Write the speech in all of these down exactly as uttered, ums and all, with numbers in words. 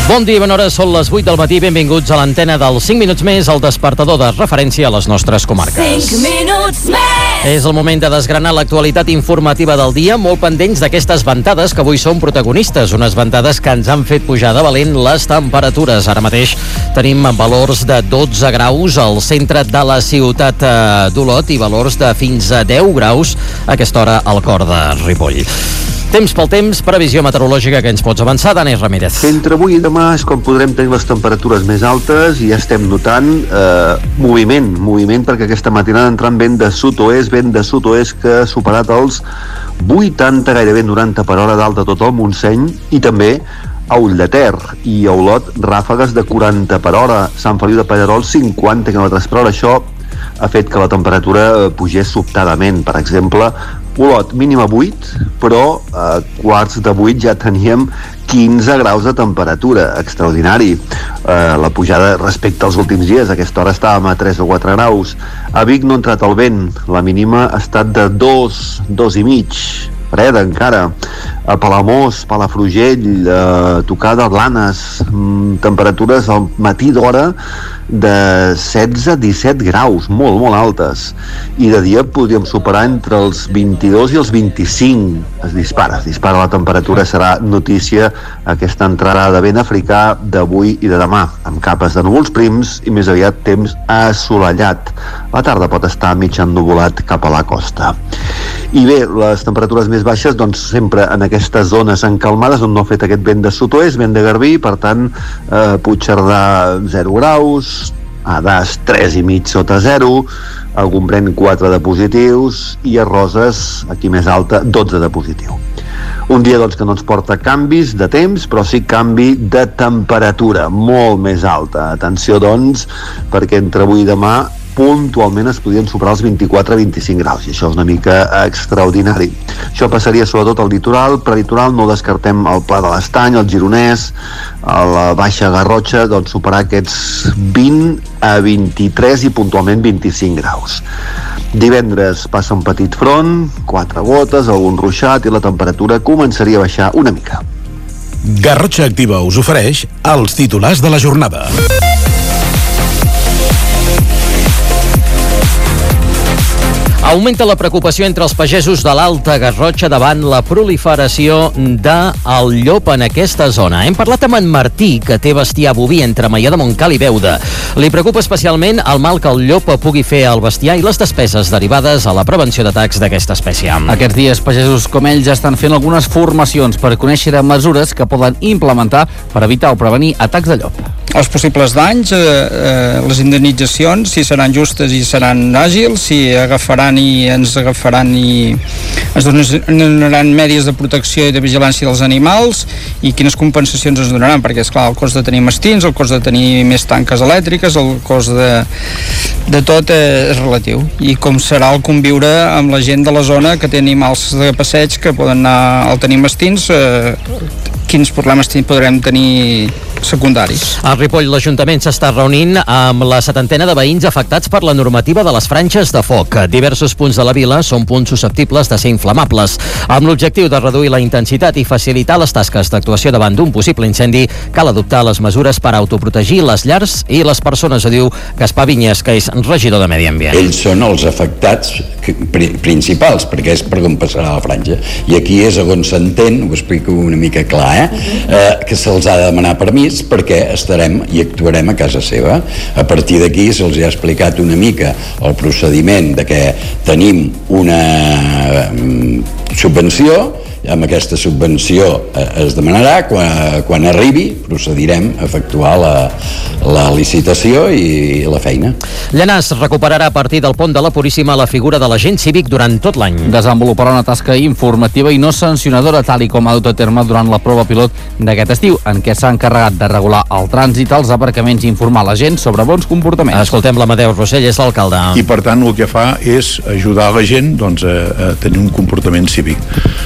Bon dia, bona hora, són les vuit del matí, benvinguts a l'antena dels cinc minuts més, el despertador de referència a les nostres comarques. cinc minuts més! És el moment de desgranar l'actualitat informativa del dia, molt pendents d'aquestes ventades que avui són protagonistes, unes ventades que ens han fet pujar de valent les temperatures. Ara mateix tenim valors de dotze graus al centre de la ciutat d'Olot i valors de fins a deu graus a aquesta hora al cor de Ripoll. Temps pel temps, previsió meteorològica que ens pots avançar, Dani Ramírez. Entre avui i demà és com podrem tenir les temperatures més altes i ja estem notant eh, moviment, moviment perquè aquesta matinada entrant vent de sud-oest, vent de sud-oest que ha superat els vuitanta, gairebé noranta per hora dalt de tot el Montseny i també a Ull de Ter i a Olot ràfegues de quaranta per hora, Sant Feliu de Pallerols cinquanta quilòmetres per hora. Això ha fet que la temperatura pugés sobtadament. Per exemple, Olot mínima vuit, però a quarts de vuit ja teníem quinze graus de temperatura, extraordinari. Eh, la pujada respecte als últims dies, a aquesta hora estàvem a tres o quatre graus. A Vic no ha entrat el vent, la mínima ha estat de dos, dos i mig, freda encara. A Palamós, Palafrugell, eh, Tocada, Blanes, mm, temperatures al matí d'hora de setze a disset graus, molt, molt altes. I de dia podríem superar entre els vint-i-dos i els vint-i-cinc. Es dispara, es dispara la temperatura. Serà notícia aquesta entrada de vent africà d'avui i de demà, amb capes de núvols prims i més aviat temps assolellat. La tarda pot estar mig ennuvolat cap a la costa. I bé, les temperatures més baixes, doncs sempre en aquestes zones encalmades on no ha fet aquest vent de sud-oest, vent de Garbí, per tant, eh, Puigcerdà zero graus, a Das tres i mig sota zero, a Gombrèn quatre de positius i a Roses, aquí més alta, dotze de positiu. Un dia doncs, que no ens porta canvis de temps, però sí canvi de temperatura, molt més alta. Atenció, doncs, perquè entre avui i demà puntualment es podien superar els vint-i-quatre a vint-i-cinc graus, i això és una mica extraordinari. Això passaria sobretot al litoral, prelitoral no descartem el Pla de l'Estany, el Gironès, a la Baixa Garrotxa, doncs superar aquests vint a vint-i-tres i puntualment vint-i-cinc graus. Divendres passa un petit front, quatre gotes, algun ruixat i la temperatura començaria a baixar una mica. Garrotxa Activa us ofereix els titulars de la jornada. Augmenta la preocupació entre els pagesos de l'Alta Garrotxa davant la proliferació del llop en aquesta zona. Hem parlat amb en Martí, que té bestiar boví entre Maià de Montcal i Beuda. Li preocupa especialment el mal que el llop pugui fer al bestiar i les despeses derivades a la prevenció d'atacs d'aquesta espècie. Aquests dies, pagesos com ells estan fent algunes formacions per conèixer mesures que poden implementar per evitar o prevenir atacs de llop. Els possibles danys, eh, eh, les indemnitzacions, si seran justes i seran àgils, si agafaran i ens agafaran i ens donaran medis de protecció i de vigilància dels animals i quines compensacions ens donaran, perquè és clar, el cost de tenir mastins, el cost de tenir més tanques elèctriques, el cost de, de tot eh, és relatiu, i com serà el conviure amb la gent de la zona que té animals de passeig que poden anar al tenir mastins, eh, quins problemes podrem tenir secundaris. A Ripoll, l'Ajuntament s'està reunint amb la setantena de veïns afectats per la normativa de les franges de foc. Diversos punts de la vila són punts susceptibles de ser inflamables. Amb l'objectiu de reduir la intensitat i facilitar les tasques d'actuació davant d'un possible incendi, cal adoptar les mesures per autoprotegir les llars i les persones, ho diu Gaspar Vinyes, que és regidor de Medi Ambient. Ells són els afectats principals, perquè és per on passarà la franja. I aquí és on s'entén, ho explico una mica clar, eh? Eh, que se'ls ha de demanar permís perquè estarem i actuarem a casa seva. A partir d'aquí se'ls ha explicat una mica el procediment de que tenim una subvenció, amb aquesta subvenció es demanarà, quan, quan arribi procedirem a efectuar la, la licitació i la feina. Llanars recuperarà a partir del pont de la Puríssima la figura de l'agent cívic durant tot l'any. Desenvoluparà una tasca informativa i no sancionadora, tal i com ha dut a terme durant la prova pilot d'aquest estiu, en què s'ha encarregat de regular el trànsit als aparcaments i informar la gent sobre bons comportaments. Escoltem l'Amadeu Rossell, és l'alcalde. I per tant el que fa és ajudar la gent doncs, a, a tenir un comportament cívic. I per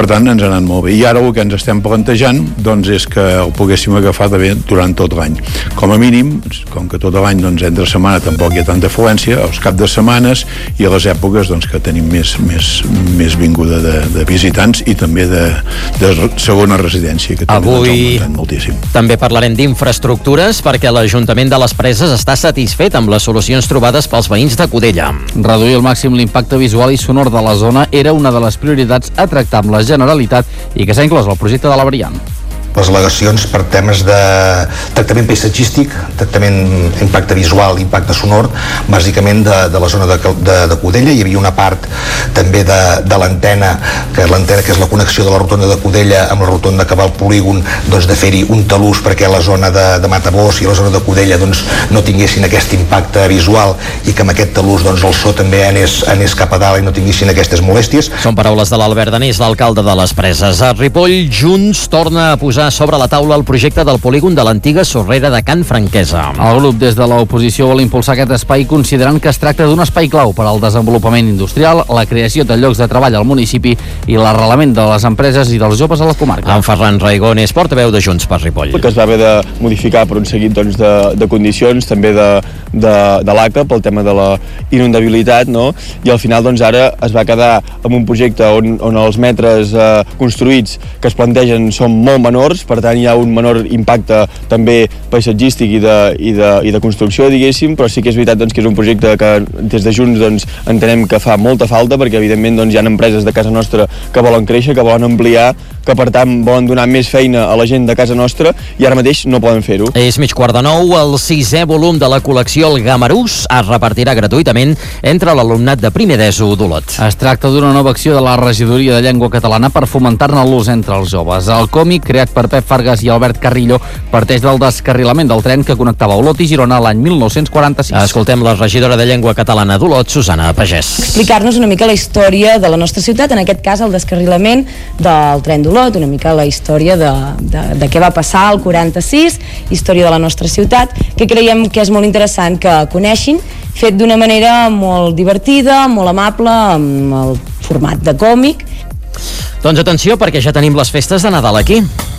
per tant ens ha anat molt bé. I ara el que ens estem plantejant doncs, és que el poguéssim agafar també durant tot l'any. Com a mínim, com que tot l'any doncs, entre setmana tampoc hi ha tanta afluència, els caps de setmanes i a les èpoques doncs, que tenim més, més, més vinguda de, de visitants i també de, de segona residència, que també Avui doncs, ha augmentat moltíssim. També parlarem d'infraestructures perquè l'Ajuntament de les Preses està satisfet amb les solucions trobades pels veïns de Cudella. Reduir al màxim l'impacte visual i sonor de la zona era una de les prioritats a tractar amb la Generalitat i que s'ha inclòs al projecte de la variant. Les al·legacions per temes de tractament paisatgístic, tractament impacte visual, impacte sonor, bàsicament de, de la zona de, de, de Cudella. Hi havia una part també de, de l'antena, que l'antena que és la connexió de la rotonda de Cudella amb la rotonda que va al polígon, doncs de fer-hi un talús perquè la zona de, de Matabós i la zona de Cudella doncs, no tinguessin aquest impacte visual i que amb aquest talús doncs, el so també anés, anés cap a dalt i no tinguessin aquestes molèsties. Són paraules de l'Albert Danés, l'alcalde de les Preses. A Ripoll, Junts torna a posar sobre la taula el projecte del polígon de l'antiga sorrera de Can Franquesa. El grup des de l'oposició vol impulsar aquest espai considerant que es tracta d'un espai clau per al desenvolupament industrial, la creació de llocs de treball al municipi i l'arrelament de les empreses i dels joves a la comarca. En Ferran Raigón és portaveu de Junts per Ripoll. Que es va haver de modificar per un seguit doncs, de, de condicions, també de, de, de l'A C A pel tema de la inundabilitat, no? I al final doncs, ara es va quedar amb un projecte on, on els metres eh, construïts que es plantegen són molt menors, per tant hi ha un menor impacte també paisatgístic i de, i de, i de construcció, diguéssim, però sí que és veritat doncs, que és un projecte que des de Junts doncs, entenem que fa molta falta perquè evidentment doncs, hi ha empreses de casa nostra que volen créixer, que volen ampliar, que per tant volen donar més feina a la gent de casa nostra i ara mateix no poden fer-ho. És mig quart de nou, el sisè volum de la col·lecció El Gamarús es repartirà gratuïtament entre l'alumnat de primer d'ESO d'Olot. Es tracta d'una nova acció de la Regidoria de Llengua Catalana per fomentar-ne l'ús entre els joves. El còmic, creat per Pep Fargas i Albert Carrillo, parteix del descarrilament del tren que connectava Olot i Girona l'any mil nou-cents quaranta-sis. Escoltem la regidora de Llengua Catalana d'Olot, Susana Pagès. Explicar-nos una mica la història de la nostra ciutat, en aquest cas el descarrilament del tren d'Olot, una mica la història de, de, de què va passar al quaranta-sis, història de la nostra ciutat, que creiem que és molt interessant que coneixin, fet d'una manera molt divertida, molt amable, amb el format de còmic. Doncs atenció, perquè ja tenim les festes de Nadal aquí.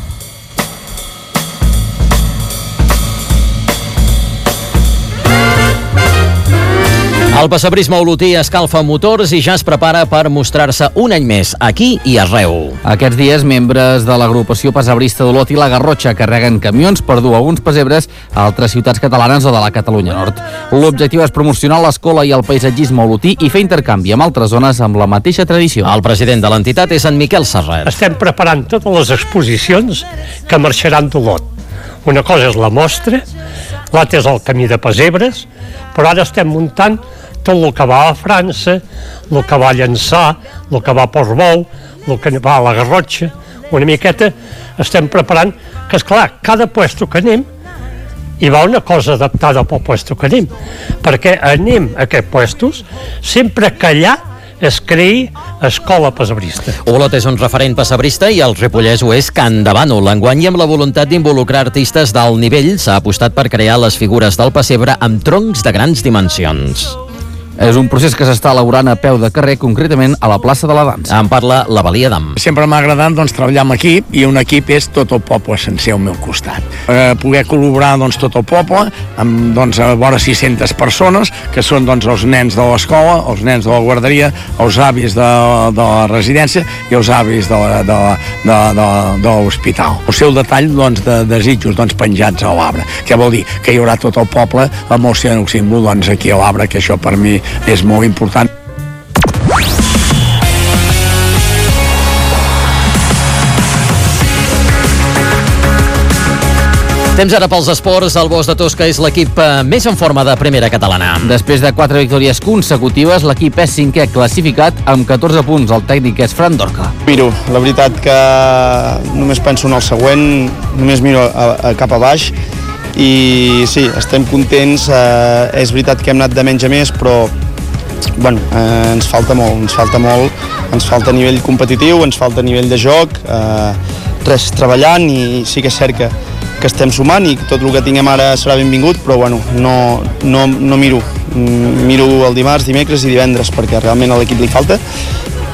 El passabrisme olotí escalfa motors i ja es prepara per mostrar-se un any més, aquí i arreu. Aquests dies, membres de l'agrupació passabrista d'Olot i la Garrotxa carreguen camions per dur alguns pessebres a altres ciutats catalanes o de la Catalunya Nord. L'objectiu és promocionar l'escola i el paisatgisme olotí i fer intercanvi amb altres zones amb la mateixa tradició. El president de l'entitat és en Miquel Serret. Estem preparant totes les exposicions que marxaran d'Olot. Una cosa és la mostra, l'altra és el camí de pessebres, però ara estem muntant tot el que va a França, el que va a Llançà, el que va a Portbou, el que va a la Garrotxa. Una miqueta estem preparant que, esclar, cada puesto que anem hi va una cosa adaptada pel puesto que anem, perquè anem a aquests puestos sempre que allà es creï escola pessebrista. Olot és un referent pessebrista i el ripollès ho és Can de Bànol. Enguany, amb la voluntat d'involucrar artistes d'alt nivell, s'ha apostat per crear les figures del pessebre amb troncs de grans dimensions. És un procés que s'està elaborant a peu de carrer, concretament a la plaça de la Dansa. En parla la Valia d'Am. Sempre m'ha agradat doncs, treballar amb equip, i un equip és tot el poble sencer al meu costat. Eh, poder col·laborar doncs, tot el poble amb doncs, a vora sis-centes persones, que són doncs, els nens de l'escola, els nens de la guarderia, els avis de, de la residència i els avis de, la, de, de, de, de l'hospital. El seu detall doncs, de desitjos doncs, penjats a l'arbre, que vol dir que hi haurà tot el poble amb el seu símbol doncs, aquí a l'arbre, que això per mi és molt important. Temps ara pels esports. El Bosch de Tosca és l'equip més en forma de primera catalana. Després de quatre victòries consecutives, l'equip és cinquè classificat amb catorze punts. El tècnic és Fran Dorca. Miro, la veritat que només penso en el següent, només miro a, a cap a baix i sí, estem contents. Eh, és veritat que hem anat de menys a més, però bueno, eh, ens falta molt, ens falta molt, ens falta nivell competitiu, ens falta nivell de joc, eh, res, treballant, i sí que és cert que, que estem sumant i tot el que tinguem ara serà benvingut, però bueno, no, no, no miro, miro el dimarts, dimecres i divendres, perquè realment a l'equip li falta,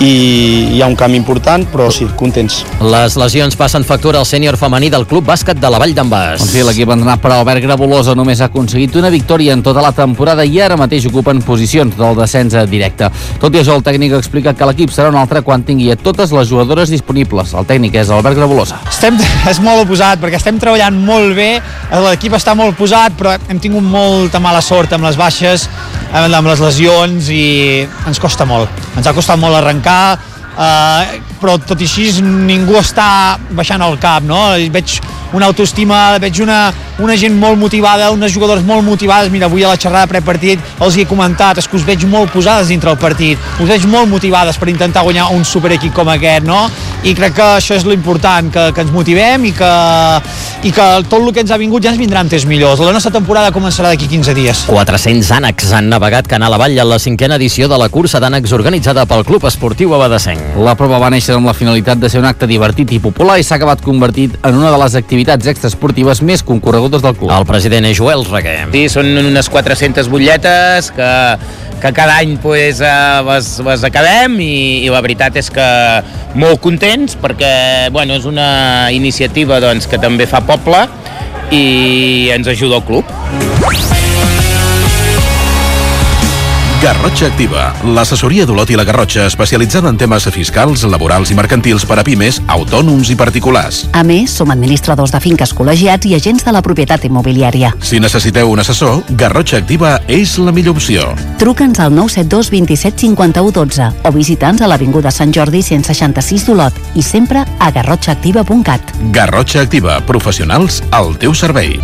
i hi ha un canvi important, però sí, contents. Les lesions passen factura al sènior femení del Club Bàsquet de la Vall d'en Bas. Doncs sí, l'equip entrenat per Albert Grabolosa només ha aconseguit una victòria en tota la temporada i ara mateix ocupen posicions del descens directe. Tot i això, el tècnic explica que l'equip serà un altre quan tingui a totes les jugadores disponibles. El tècnic és Albert Grabolosa. Estem, és molt oposat, perquè estem treballant molt bé, l'equip està molt posat, però hem tingut molta mala sort amb les baixes, amb les lesions, i ens costa molt. Ens ha costat molt arrencar, eh, però tot i així ningú està baixant el cap, no? Veig una autoestima, veig una, una gent molt motivada, unes jugadores molt motivades. Mira, avui a la xerrada prepartit els hi he comentat, és que us veig molt posades dintre el partit, us veig molt motivades per intentar guanyar un superequip com aquest, no? I crec que això és l'important, que, que ens motivem i que, i que tot el que ens ha vingut ja ens vindrà en temps millors. La nostra temporada començarà d'aquí quinze dies. quatre-cents ànecs han navegat canal avall en la cinquena edició de la cursa d'ànecs organitzada pel Club Esportiu Abadessenc. La prova va néixer amb la finalitat de ser un acte divertit i popular i s'ha acabat convertit en una de les activitats extraesportives més concorregudes del club. El president és Joel Reguer. Sí, són unes quatre-centes butlletes que, que cada any pues, les, les acabem i, i la veritat és que molt contents perquè bueno, és una iniciativa doncs, que també fa poble i ens ajuda el club. Garrotxa Activa, l'assessoria d'Olot i la Garrotxa especialitzada en temes fiscals, laborals i mercantils per a pimes, autònoms i particulars. A més, som administradors de finques col·legiats i agents de la propietat immobiliària. Si necessiteu un assessor, Garrotxa Activa és la millor opció. Truca'ns al nou set dos vint set cinquanta-u dotze o visita'ns a l'Avinguda Sant Jordi cent seixanta-sis d'Olot i sempre a garrotxa activa punt cat. Garrotxa Activa, professionals al teu servei.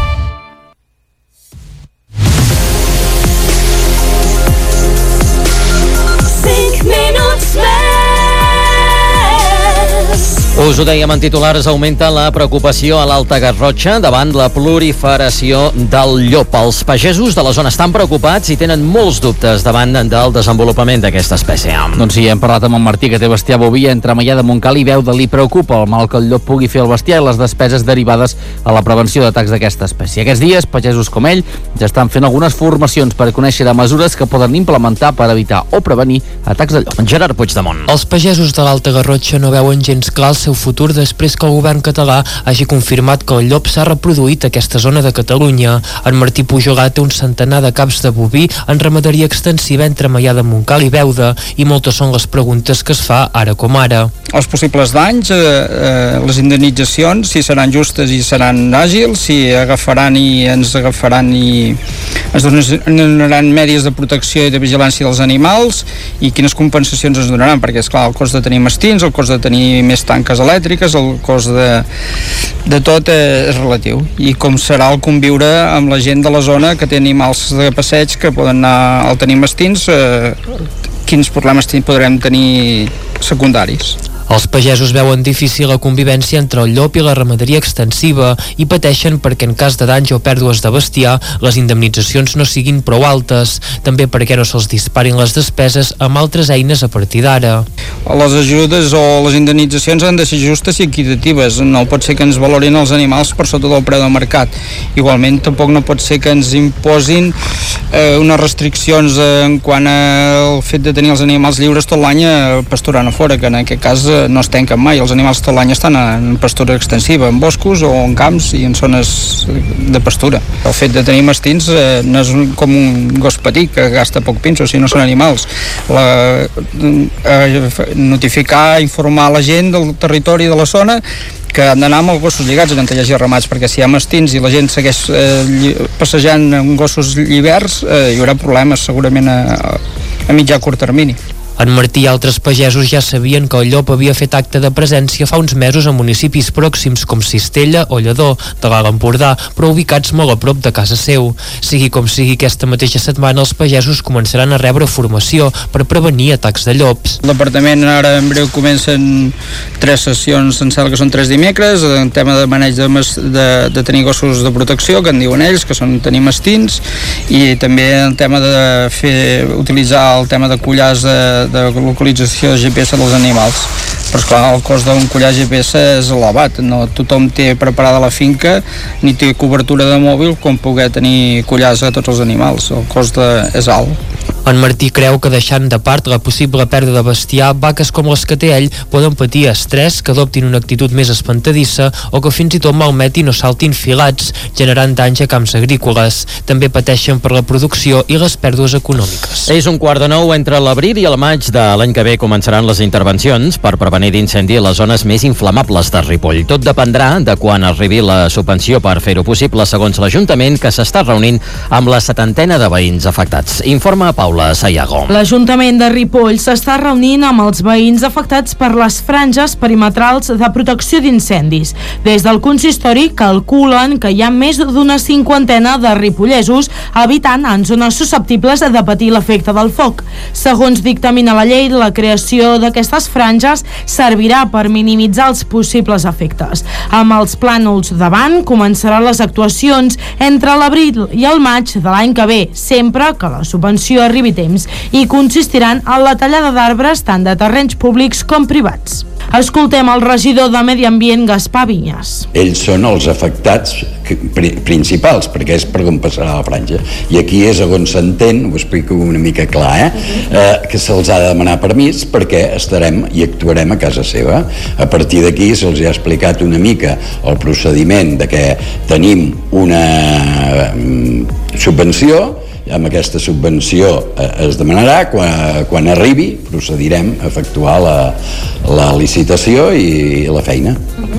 Us ho dèiem en titulars, augmenta la preocupació a l'Alta Garrotxa davant la proliferació del llop. Els pagesos de la zona estan preocupats i tenen molts dubtes davant del desenvolupament d'aquesta espècie. Doncs sí, hem parlat amb en Martí, que té bestiar boví entre Maià de Montcal i Beuda. Li preocupa el mal que el llop pugui fer al bestiar i les despeses derivades a la prevenció d'atacs d'aquesta espècie. Aquests dies, pagesos com ell ja estan fent algunes formacions per conèixer de mesures que poden implementar per evitar o prevenir atacs de llop. Gerard Puigdemont. Els pagesos de l'Alta Garrotxa no veuen gens clar el seu futur després que el govern català hagi confirmat que el llop s'ha reproduït a aquesta zona de Catalunya. En Martí Pujolà té un centenar de caps de boví en ramaderia extensiva entre Maià de Montcal i Beuda i moltes són les preguntes que es fa ara com ara. Els possibles danys, eh, eh, les indemnitzacions, si seran justes i seran àgils, si agafaran i ens agafaran i ens donaran mèdies de protecció i de vigilància dels animals i quines compensacions ens donaran, perquè és clar, el cost de tenir mastins, el cost de tenir més tanques elèctriques, el cost de, de tot és relatiu, i com serà el conviure amb la gent de la zona que té animals de passeig que poden anar al tenir mastins, eh, quins problemes podrem tenir secundaris. Els pagesos veuen difícil la convivència entre el llop i la ramaderia extensiva i pateixen perquè en cas de danys o pèrdues de bestiar les indemnitzacions no siguin prou altes, també perquè no se'ls disparin les despeses amb altres eines a partir d'ara. Les ajudes o les indemnitzacions han de ser justes i equitatives, no pot ser que ens valorin els animals per sota del preu del mercat. Igualment tampoc no pot ser que ens imposin eh, unes restriccions eh, en quant al fet de tenir els animals lliures tot l'any eh, pasturant a fora, que en aquest cas no es tanquen mai. Els animals tot l'any estan en pastura extensiva, en boscos o en camps i en zones de pastura. El fet de tenir mastins eh, no és un, com un gos petit que gasta poc pinso, si no són animals. La, eh, notificar, informar la gent del territori de la zona que han d'anar amb els gossos lligats en hi hagi ramats, perquè si hi ha mastins i la gent segueix eh, passejant amb gossos lliberts, eh, hi haurà problemes segurament a, a mitjà curt termini. En Martí i altres pagesos ja sabien que el llop havia fet acte de presència fa uns mesos a municipis pròxims com Cistella o Lledó, de l'Alt Empordà, però ubicats molt a prop de casa seu. Sigui com sigui, aquesta mateixa setmana els pagesos començaran a rebre formació per prevenir atacs de llops. El departament ara en breu comencen tres sessions, em sembla que són tres dimecres, en tema de maneig de, de, de tenir gossos de protecció, que en diuen ells, que són tenir mastins, i també el tema de fer, utilitzar el tema de collars de de localització G P S dels animals, però esclar, el cost d'un collar G P S és elevat, no tothom té preparada la finca ni té cobertura de mòbil com poder tenir collars a tots els animals, el cost de, és alt. En Martí creu que deixant de part la possible pèrdua de bestiar, vaques com les que té ell poden patir estrès, que adoptin una actitud més espantadissa o que fins i tot malmetin o saltin filats, generant danys a camps agrícoles. També pateixen per la producció i les pèrdues econòmiques. És un quart de nou. Entre l'abril i el maig de l'any que ve començaran les intervencions per prevenir d'incendi a les zones més inflamables de Ripoll. Tot dependrà de quan arribi la subvenció per fer-ho possible, segons l'Ajuntament, que s'està reunint amb la setantena de veïns afectats. Informa Paula Sayago. L'Ajuntament de Ripoll s'està reunint amb els veïns afectats per les franges perimetrals de protecció d'incendis. Des del consistori calculen que hi ha més d'una cinquantena de ripollesos habitant en zones susceptibles de patir l'efecte del foc. Segons dictamina la llei, la creació d'aquestes franges servirà per minimitzar els possibles efectes. Amb els plànols davant començaran les actuacions entre l'abril i el maig de l'any que ve, sempre que la subvenció arribi a temps, i consistiran en la tallada d'arbres tant de terrenys públics com privats. Escoltem el regidor de Medi Ambient, Gaspar Vinyes. Ells són els afectats principals, perquè és per on passarà la franja. I aquí és on s'entén, ho explico una mica clar, eh? Eh, que se'ls ha de demanar permís perquè estarem i actuarem a casa seva. A partir d'aquí se'ls ha explicat una mica el procediment de que tenim una mm, subvenció. Amb aquesta subvenció eh, es demanarà, quan, quan arribi procedirem a efectuar la, la licitació i la feina.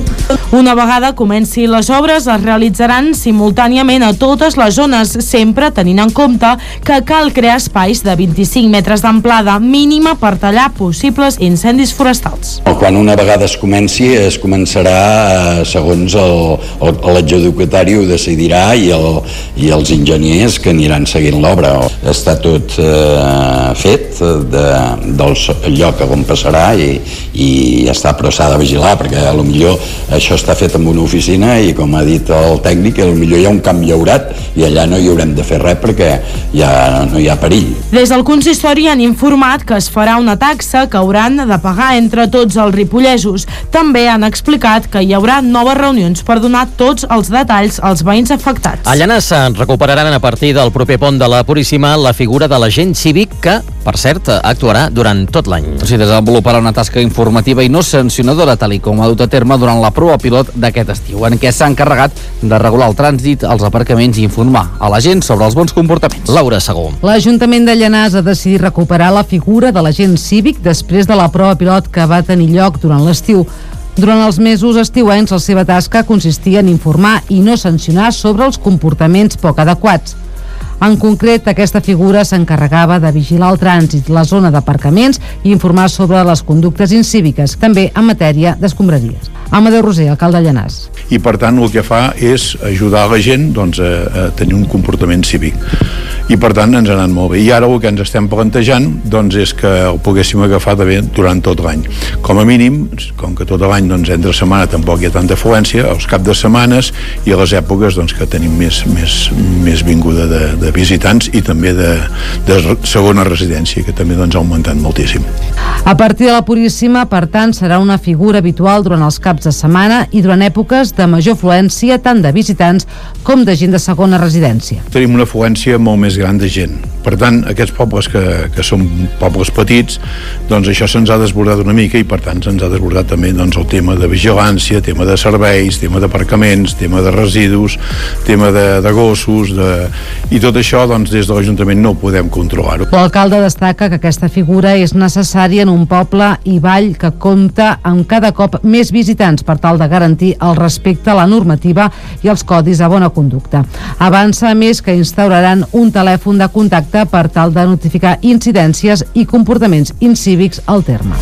Una vegada comenci les obres, es realitzaran simultàniament a totes les zones, sempre tenint en compte que cal crear espais de vint-i-cinc metres d'amplada mínima per tallar possibles incendis forestals. Quan una vegada es comenci, es començarà segons l'adjudicatari ho decidirà i, el, i els enginyers que aniran seguint l'obra. Està tot eh, fet de, del lloc on passarà i, i ja està, però s'ha de vigilar perquè a lo millor això està fet en una oficina i, com ha dit el tècnic, a lo millor hi ha un camp llaurat i allà no hi haurem de fer res perquè ja no hi ha perill. Des del consistori han informat que es farà una taxa que hauran de pagar entre tots els ripollesos. També han explicat que hi haurà noves reunions per donar tots els detalls als veïns afectats. A Llanars se'n recuperaran a partir del proper pont de la Puríssima la figura de l'agent cívic que, per cert, actuarà durant tot l'any. S'hi desenvoluparà una tasca informativa i no sancionadora, tal i com ha dut a terme durant la prova pilot d'aquest estiu, en què s'ha encarregat de regular el trànsit, els aparcaments i informar a la gent sobre els bons comportaments. Laura Segó. L'Ajuntament de Llanars ha decidit recuperar la figura de l'agent cívic després de la prova pilot que va tenir lloc durant l'estiu. Durant els mesos estiuencs, la seva tasca consistia en informar i no sancionar sobre els comportaments poc adequats. En concret, aquesta figura s'encarregava de vigilar el trànsit, la zona d'aparcaments i informar sobre les conductes incíviques, també en matèria d'escombraries. Amadeu Roser, alcalde de Llanars. I per tant el que fa és ajudar la gent doncs, a, a tenir un comportament cívic. I per tant ens ha anat molt bé. I ara el que ens estem plantejant doncs, és que el poguéssim agafar també durant tot l'any. Com a mínim, com que tot l'any doncs, entre setmana tampoc hi ha tanta afluència, els caps de setmanes i a les èpoques doncs, que tenim més, més, més vinguda de, de visitants i també de, de segona residència, que també doncs, ha augmentat moltíssim. A partir de la Puríssima, per tant, serà una figura habitual durant els caps de setmana i durant èpoques de major afluència tant de visitants com de gent de segona residència. Tenim una afluència molt més gran de gent. Per tant, aquests pobles que, que són pobles petits, doncs això se'ns ha desbordat una mica i per tant se'ns ha desbordat també doncs, el tema de vigilància, tema de serveis, tema d'aparcaments, tema de residus, tema de, de gossos, de... i tot això doncs, des de l'Ajuntament no podem controlar-ho. L'alcalde destaca que aquesta figura és necessària en un poble i vall que compta amb cada cop més visitants per tal de garantir el respecte a la normativa i els codis de bona conducta. Avança, a més, que instauraran un telèfon de contacte per tal de notificar incidències i comportaments incívics al terme.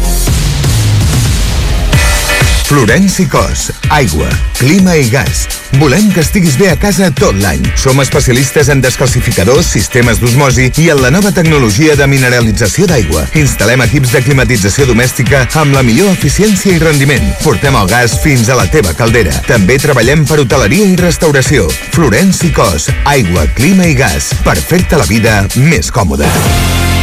Florenci Cos, aigua, clima i gas. Volem que estiguis bé a casa tot l'any. Som especialistes en descalcificadors, sistemes d'osmosi i en la nova tecnologia de mineralització d'aigua. Instal·lem equips de climatització domèstica amb la millor eficiència i rendiment. Portem el gas fins a la teva caldera. També treballem per hoteleria i restauració. Florenci Cos, aigua, clima i gas. Per fer-te la vida més còmoda.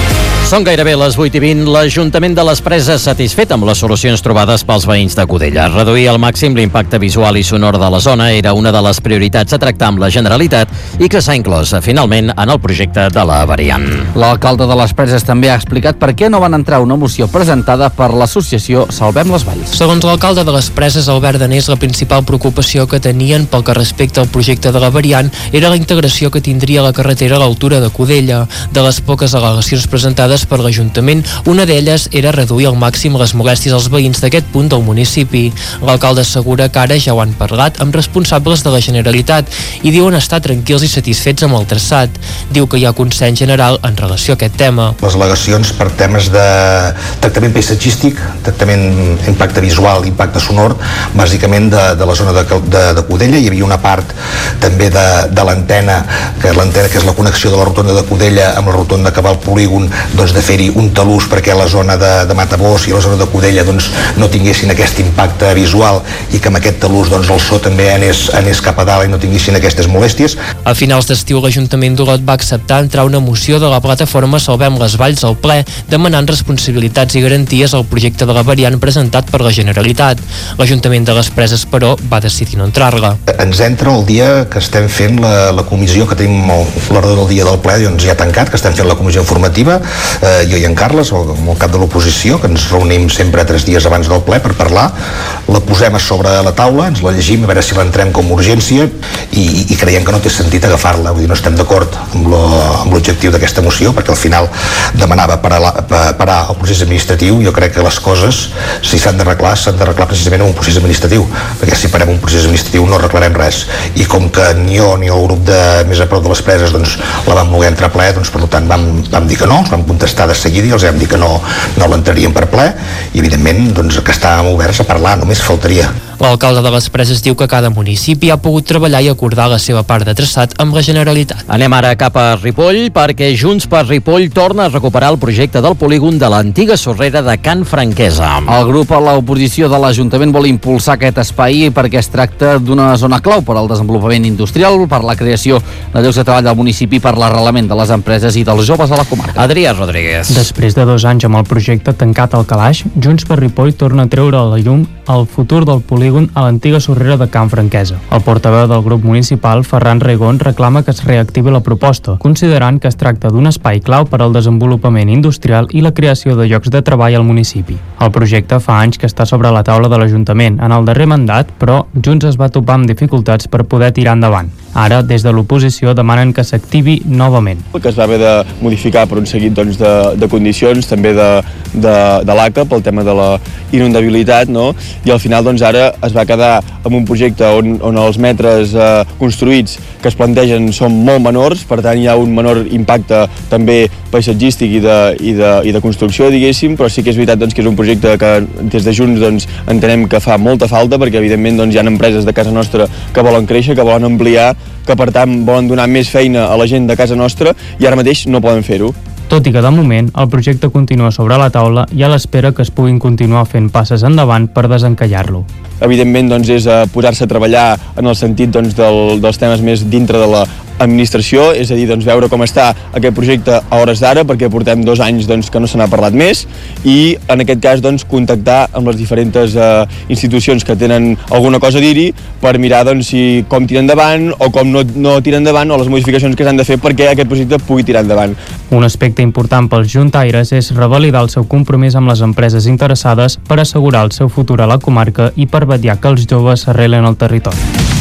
Són gairebé les vuit i vint. L'Ajuntament de les Preses satisfet amb les solucions trobades pels veïns de Cudella. Reduir al màxim l'impacte visual i sonor de la zona era una de les prioritats a tractar amb la Generalitat i que s'ha inclòs finalment en el projecte de la variant. L'alcalde de les Preses també ha explicat per què no van entrar una moció presentada per l'associació Salvem les Valls. Segons l'alcalde de les Preses, Albert Danés, la principal preocupació que tenien pel que respecta al projecte de la variant era la integració que tindria la carretera a l'altura de Cudella. De les poques al·legacions presentades per l'Ajuntament, una d'elles era reduir al màxim les molèsties als veïns d'aquest punt del municipi. L'alcalde assegura que ara ja ho han parlat amb responsables de la Generalitat i diuen estar tranquils i satisfets amb el traçat. Diu que hi ha consens general en relació a aquest tema. Les al·legacions per temes de tractament paisatgístic, tractament impacte visual, impacte sonor, bàsicament de, de la zona de, de, de Cudella. Hi havia una part també de, de l'antena, que l'antena que és la connexió de la rotonda de Cudella amb la rotonda que va al polígon, doncs de fer-hi un talús perquè la zona de, de Matabós i la zona de Cudella doncs, no tinguessin aquest impacte visual i que amb aquest talús doncs, el so també anés, anés cap a dalt i no tinguessin aquestes molèsties. A finals d'estiu l'Ajuntament d'Olot va acceptar entrar una moció de la plataforma Salvem les Valls al ple demanant responsabilitats i garanties al projecte de la variant presentat per la Generalitat. L'Ajuntament de les Preses, però, va decidir no entrar-la. Ens entra el dia que estem fent la, la comissió, que tenim l'ordre del dia del ple doncs, ja tancat, que estem fent la comissió informativa, eh, jo i en Carles, el, el cap de l'oposició, que ens reunim sempre tres dies abans del ple per parlar, la posem a sobre la taula, ens la llegim, a veure si l'entrem com a urgència i, i creiem que no té sentit agafar-la, vull dir, no estem d'acord amb l'objectiu d'aquesta moció, perquè al final demanava parar, la, parar el procés administratiu. Jo crec que les coses, si s'han d'arreglar, s'han d'arreglar precisament en un procés administratiu, perquè si parem un procés administratiu no arreglarem res, i com que ni jo ni el grup de més a prop de les Preses doncs, la vam voler entrar a ple, doncs per tant vam, vam dir que no, els vam contestar de seguida i els vam dir que no, no l'entraríem per ple i evidentment doncs, que estàvem oberts a parlar, només faltaria. L'alcalde de les Preses diu que cada municipi ha pogut treballar i acordar la seva part de traçat amb la Generalitat. Anem ara cap a Ripoll perquè Junts per Ripoll torna a recuperar el projecte del polígon de l'antiga sorrera de Can Franquesa. El grup a l'oposició de l'Ajuntament vol impulsar aquest espai perquè es tracta d'una zona clau per al desenvolupament industrial, per la creació de llocs de treball del municipi, per l'arrelament de les empreses i dels joves a la comarca. Adrià Rodríguez. Després de dos anys amb el projecte tancat al calaix, Junts per Ripoll torna a treure a la llum el futur del polígon a l'antiga sorrera de Can Franquesa. El portaveu del grup municipal, Ferran Regón, reclama que es reactivi la proposta, considerant que es tracta d'un espai clau per al desenvolupament industrial i la creació de llocs de treball al municipi. El projecte fa anys que està sobre la taula de l'Ajuntament. En el darrer mandat, però, Junts es va topar amb dificultats per poder tirar endavant. Ara, des de l'oposició, demanen que s'activi novament. Que es va haver de modificar per un seguit doncs, de, de condicions, també de, de, de l'A C A pel tema de la inundabilitat, no? I al final doncs, ara es va quedar amb un projecte on, on els metres eh, construïts que es plantegen són molt menors, per tant hi ha un menor impacte també paisatgístic i de, i de, i de construcció, diguéssim, però sí que és veritat doncs, que és un projecte que des de Junts doncs, entenem que fa molta falta, perquè evidentment doncs, hi ha empreses de casa nostra que volen créixer, que volen ampliar, que per tant volen donar més feina a la gent de casa nostra i ara mateix no poden fer-ho. Tot i que de moment el projecte continua sobre la taula i a l'espera que es puguin continuar fent passes endavant per desencallar-lo. Evidentment doncs, és uh, posar-se a treballar en el sentit doncs, del, dels temes més dintre de la administració, és a dir, doncs, veure com està aquest projecte a hores d'ara, perquè portem dos anys doncs, que no se n'ha parlat més, i en aquest cas doncs, contactar amb les diferents uh, institucions que tenen alguna cosa a dir-hi per mirar doncs, si com tirar endavant o com no, no tirar endavant o les modificacions que s'han de fer perquè aquest projecte pugui tirar endavant. Un aspecte important pels juntaires és revalidar el seu compromís amb les empreses interessades per assegurar el seu futur a la comarca i per vetllar que els joves s'arrelen al territori.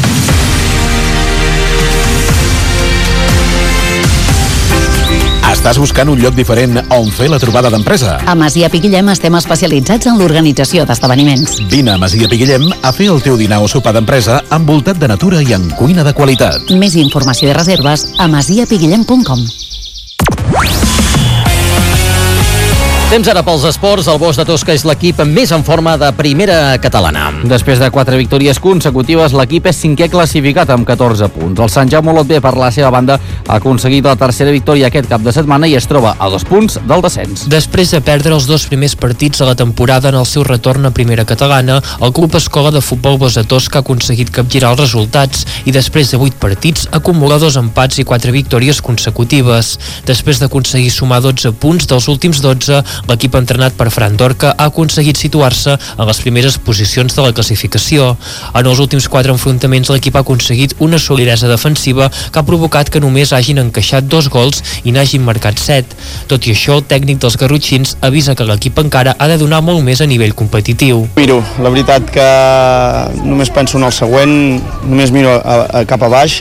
Estàs buscant un lloc diferent on fer la trobada d'empresa? A Masia Piguillem estem especialitzats en l'organització d'esdeveniments. Vine a Masia Piguillem a fer el teu dinar o sopar d'empresa envoltat de natura i en cuina de qualitat. Més informació i reserves a masia piguillem punt com. Temps ara pels esports. El Bosc de Tosca és l'equip més en forma de primera catalana. Després de quatre victòries consecutives, l'equip és cinquè classificat amb catorze punts. El Sant Jaume Olot B, per la seva banda, ha aconseguit la tercera victòria aquest cap de setmana i es troba a dos punts del descens. Després de perdre els dos primers partits de la temporada en el seu retorn a primera catalana, el Club Escola de Futbol Bosc de Tosca ha aconseguit capgirar els resultats i després de vuit partits acumula dos empats i quatre victòries consecutives. Després d'aconseguir sumar dotze punts dels últims dotze, l'equip entrenat per Fran Dorca ha aconseguit situar-se en les primeres posicions de la classificació. En els últims quatre enfrontaments l'equip ha aconseguit una solidesa defensiva que ha provocat que només hagin encaixat dos gols i n'hagin marcat set. Tot i això, el tècnic dels garrotxins avisa que l'equip encara ha de donar molt més a nivell competitiu. Miro, la veritat que només penso en el següent, només miro a, a cap a baix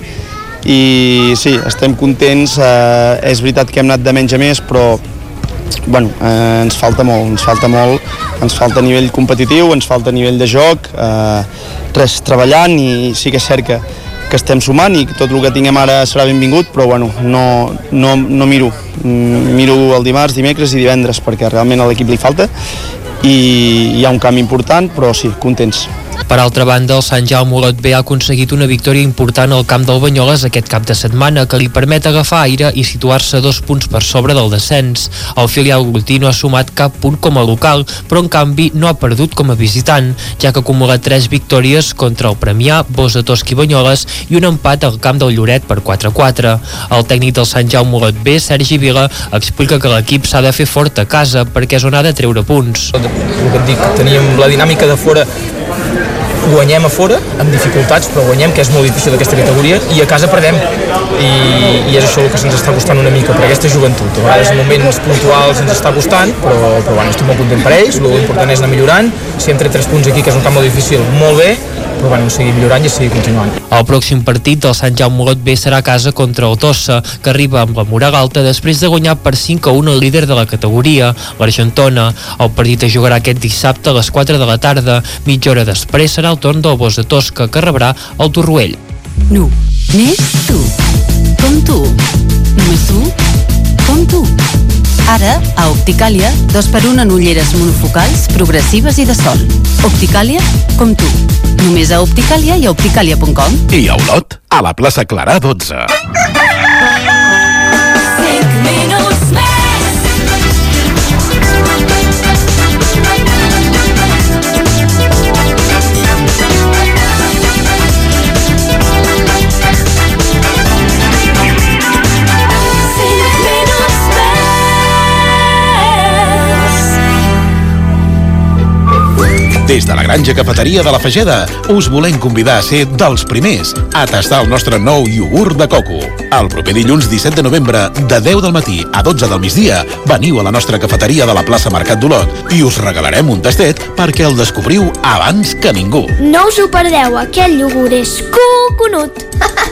i sí, estem contents, eh, és veritat que hem anat de menys a més, però bueno, eh, ens falta molt, ens falta molt, ens falta a nivell competitiu, ens falta a nivell de joc, eh, res, treballant i sí que és cert que, que estem sumant i tot el que tinguem ara serà benvingut, però bueno, no, no, no miro, miro el dimarts, dimecres i divendres perquè realment a l'equip li falta i hi ha un canvi important, però sí, contents. Per altra banda, el Sant Jaume Olot B ha aconseguit una victòria important al camp del Banyoles aquest cap de setmana que li permet agafar aire i situar-se dos punts per sobre del descens. El filial olotí no ha sumat cap punt com a local, però en canvi no ha perdut com a visitant, ja que acumula tres victòries contra el Premià, Bosc de Tosca i Banyoles i un empat al camp del Lloret per quatre a quatre. El tècnic del Sant Jaume Olot B, Sergi Vila, explica que l'equip s'ha de fer fort a casa perquè és on ha de treure punts. El que et dic, teníem la dinàmica de fora, guanyem a fora amb dificultats, però guanyem, que és molt difícil d'aquesta categoria, i a casa perdem i, i és això el que se'ns està costant una mica per aquesta joventut. A vegades en moments puntuals ens està costant, però, però bueno, estic molt content per ells, l'important és anar millorant. Si hem tret tres punts aquí, que és un camp molt difícil, molt bé, però bueno, seguir millorant i seguir continuant. El pròxim partit del Sant Jaume Olot B serà a casa contra el Tossa, que arriba amb la moral alta després de guanyar per cinc a un el líder de la categoria, l'Argentona. El partit es jugarà aquest dissabte a les quatre de la tarda. Mitja hora després serà el torn del Bosc de Tosca, que rebrà el Torroell. Nu, més tu, com tu, només tu, com tu. Ara, a Opticàlia, dos per un en ulleres monofocals, progressives i de sol. Opticàlia, com tu. Només a Opticàlia i a opticàlia punt com. I a Olot, a la plaça Clarà dotze. Des de la Granja Cafeteria de la Fageda us volem convidar a ser dels primers a tastar el nostre nou iogurt de coco. El proper dilluns disset de novembre, de deu del matí a dotze del migdia, veniu a la nostra cafeteria de la plaça Mercat d'Olot i us regalarem un tastet perquè el descobriu abans que ningú. No us ho perdeu, aquest iogurt és coconut.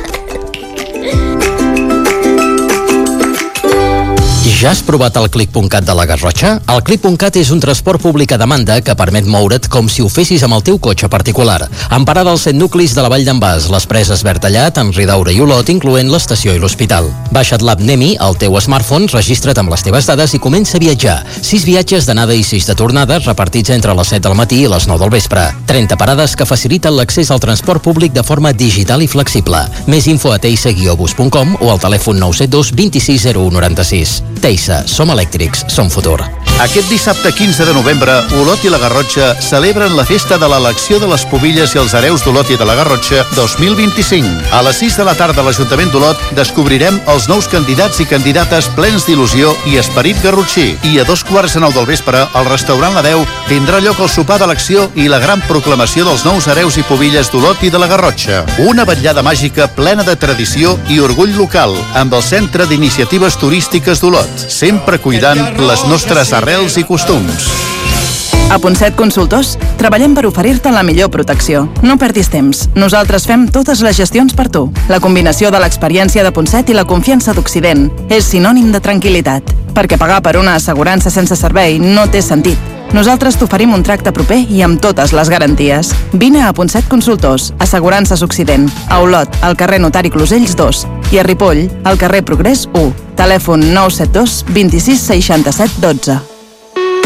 Ja has provat el clic punt cat de la Garrotxa? El clic punt cat és un transport públic a demanda que permet moure't com si ho fessis amb el teu cotxe particular. En parada als set nuclis de la Vall d'en Bas, les Preses Bertallat, en Ridaura i Olot, incloent l'estació i l'hospital. Baixa't l'app Nemi al teu smartphone, registra't amb les teves dades i comença a viatjar. Sis viatges d'anada i sis de tornada repartits entre les set del matí i les nou del vespre. trenta parades que faciliten l'accés al transport públic de forma digital i flexible. Més info a teisa guió bus punt com o al telèfon nou set dos vint sis zero u noranta sis. Teisa, som elèctrics, som futur. Aquest dissabte quinze de novembre, Olot i la Garrotxa celebren la festa de l'elecció de les pubilles i els hereus d'Olot i de la Garrotxa dos mil vint-i-cinc. A les sis de la tarda a l'Ajuntament d'Olot descobrirem els nous candidats i candidates plens d'il·lusió i esperit garrotxí. I a dos quarts de nou del vespre, al restaurant La Deu, tindrà lloc el sopar d'elecció i la gran proclamació dels nous hereus i pubilles d'Olot i de la Garrotxa. Una vetllada màgica plena de tradició i orgull local, amb el Centre d'Iniciatives Turístiques d'Olot, sempre cuidant les nostres arrels i costums. A Ponset Consultors treballem per oferir-te la millor protecció. No perdis temps. Nosaltres fem totes les gestions per tu. La combinació de l'experiència de Ponset i la confiança d'Occident és sinònim de tranquil·litat, perquè pagar per una assegurança sense servei no té sentit. Nosaltres t'oferim un tracte proper i amb totes les garanties. Vine a Ponset Consultors, Assegurances Occident, a Olot, al carrer Notari Closells dos, i a Ripoll, al carrer Progrés u. Telèfon nou set dos vint sis seixanta-set dotze.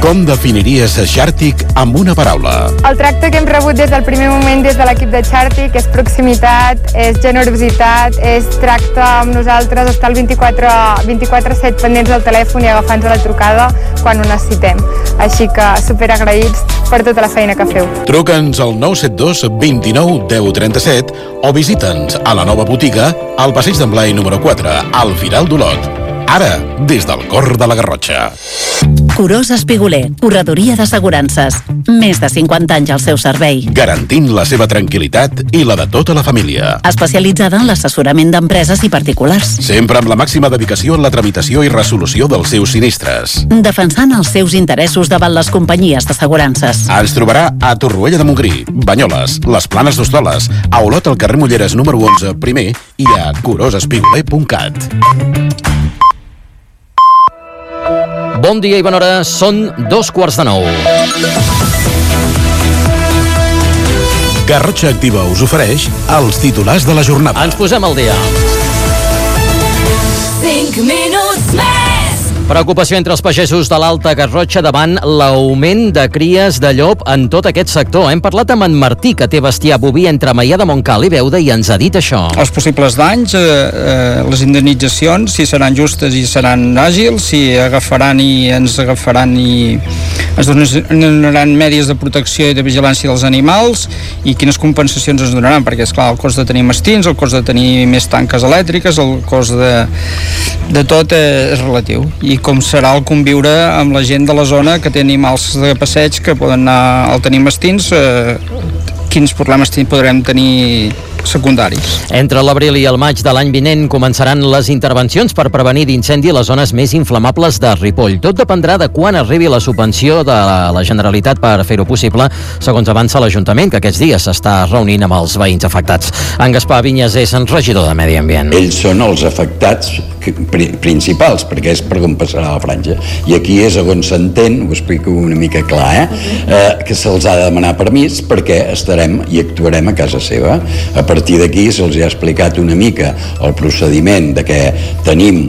Com definiries Xàrtic amb una paraula? El tracte que hem rebut des del primer moment des de l'equip de Xàrtic és proximitat, és generositat, és tracte amb nosaltres, estar el vint-i-quatre set pendents del telèfon i agafant-nos la trucada quan ho necessitem. Així que superagraïts per tota la feina que feu. Truca'ns al nou set dos vint-i-nou deu trenta-set o visita'ns a la nova botiga al Passeig d'en Blai número quatre, al Firal d'Olot. Ara, des del cor de la Garrotxa. Curós Espiguler, corredoria d'assegurances. Més de cinquanta anys al seu servei. Garantint la seva tranquil·litat i la de tota la família. Especialitzada en l'assessorament d'empreses i particulars. Sempre amb la màxima dedicació en la tramitació i resolució dels seus sinistres. Defensant els seus interessos davant les companyies d'assegurances. Ens trobarà a Torroella de Montgrí, Banyoles, les Planes d'Hostoles, a Olot al carrer Mulleres número onze, primer, i a curós espiguler punt cat. Bon dia i bona hora, són dos quarts de nou. Garrotxa Activa us ofereix els titulars de la jornada. Ens posem al dia. cinc minuts més. Preocupació entre els pagesos de l'Alta Garrotxa davant l'augment de cries de llop en tot aquest sector. Hem parlat amb en Martí, que té bestiar boví entre Maià de Montcal i Beuda, i ens ha dit això. Els possibles danys, eh, eh, les indemnitzacions, si seran justes i seran àgils, si agafaran i ens agafaran i ens donaran mèdies de protecció i de vigilància dels animals, i quines compensacions ens donaran, perquè és clar, el cost de tenir mastins, el cost de tenir més tanques elèctriques, el cost de, de tot eh, és relatiu. I com serà el conviure amb la gent de la zona que té animals de passeig que poden anar al tenir mastins, eh, quins problemes podrem tenir secundaris. Entre l'abril i el maig de l'any vinent començaran les intervencions per prevenir d'incendi a les zones més inflamables de Ripoll. Tot dependrà de quan arribi la subvenció de la Generalitat per fer-ho possible, segons avança l'Ajuntament, que aquests dies s'està reunint amb els veïns afectats. En Gaspar Vinyes és en regidor de Medi Ambient. Ells són els afectats principals, perquè és per on passarà la franja. I aquí és on s'entén, ho explico una mica clar, eh? Eh, que se'ls ha de demanar permís perquè estarem i actuarem a casa seva. A A partir d'aquí se'ls ha explicat una mica el procediment de que tenim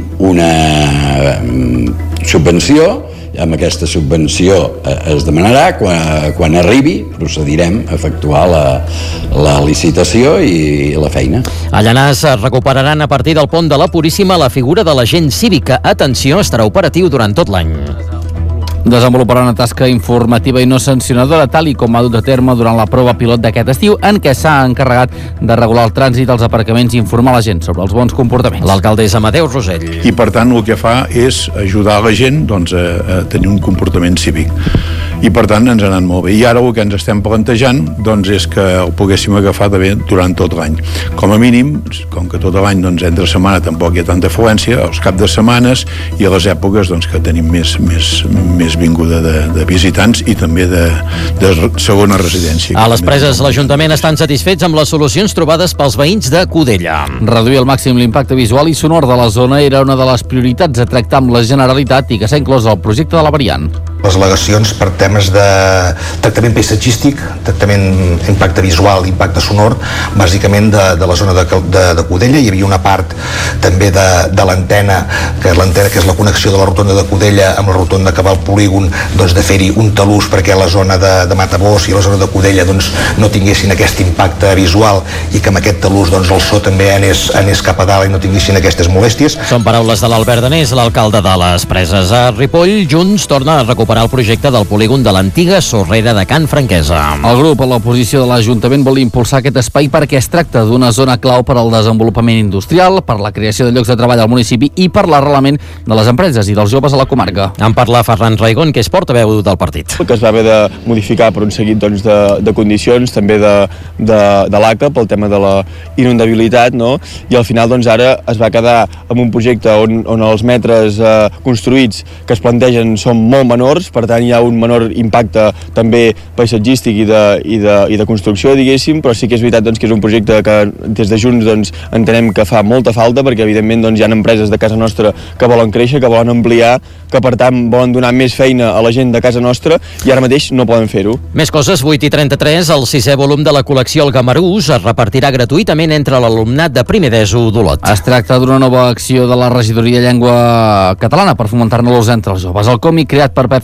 una subvenció, amb aquesta subvenció es demanarà, quan, quan arribi procedirem a efectuar la, la licitació i la feina. A Llanars recuperaran a partir del pont de la Puríssima la figura de l'agent cívica. Atenció, estarà operatiu durant tot l'any. Desenvoluparà una tasca informativa i no sancionadora, tal i com ha dut a terme durant la prova pilot d'aquest estiu, en què s'ha encarregat de regular el trànsit als aparcaments i informar la gent sobre els bons comportaments. L'alcaldessa Amadeu Rosell. I per tant el que fa és ajudar la gent doncs, a, a tenir un comportament cívic. I per tant ens ha anat molt bé. I ara el que ens estem plantejant doncs, és que el poguéssim agafar de bé durant tot l'any. Com a mínim, com que tot l'any doncs, entre setmana tampoc hi ha tanta afluència, els caps de setmanes i a les èpoques doncs, que tenim més, més, més vinguda de, de visitants i també de, de segona residència. A les Preses, l'Ajuntament estan satisfets amb les solucions trobades pels veïns de Cudella. Reduir al màxim l'impacte visual i sonor de la zona era una de les prioritats a tractar amb la Generalitat i que s'ha inclòs al projecte de la variant. Les al·legacions per temes de tractament paisatgístic, tractament impacte visual, impacte sonor, bàsicament de, de la zona de, de, de Cudella. Hi havia una part també de, de l'antena, que és l'antena que és la connexió de la rotonda de Cudella amb la rotonda que va al polígon, doncs de fer-hi un talús perquè la zona de, de Matabós i la zona de Cudella doncs, no tinguessin aquest impacte visual i que amb aquest talús doncs, el so també anés, anés cap a dalt i no tinguessin aquestes molèsties. Són paraules de l'Albert Danés, l'alcalde de les Preses. A Ripoll, Junts torna a recuperar el projecte del polígon de l'antiga sorrera de Can Franquesa. El grup a l'oposició de l'Ajuntament vol impulsar aquest espai perquè es tracta d'una zona clau per al desenvolupament industrial, per la creació de llocs de treball al municipi i per l'arrelament de les empreses i dels joves a la comarca. En parla Ferran Raigón, que és portaveu del partit. Que es va haver de modificar per un seguit doncs, de, de condicions, també de, de, de l'A C A, pel tema de la inundabilitat, no? I al final doncs, ara es va quedar amb un projecte on, on els metres eh, construïts que es plantegen són molt menors, per tant hi ha un menor impacte també paisatgístic i de, i de, i de construcció, diguéssim, però sí que és veritat doncs, que és un projecte que des de Junts doncs, entenem que fa molta falta, perquè evidentment doncs, hi ha empreses de casa nostra que volen créixer, que volen ampliar, que per tant volen donar més feina a la gent de casa nostra i ara mateix no poden fer-ho. Més coses, vuit i trenta-tres, el sisè volum de la col·lecció El Gamarús es repartirà gratuïtament entre l'alumnat de primer d'ESO d'Olot. Es tracta d'una nova acció de la Regidoria de Llengua Catalana per fomentar-ne l'ús entre els joves. El còmic creat per Pep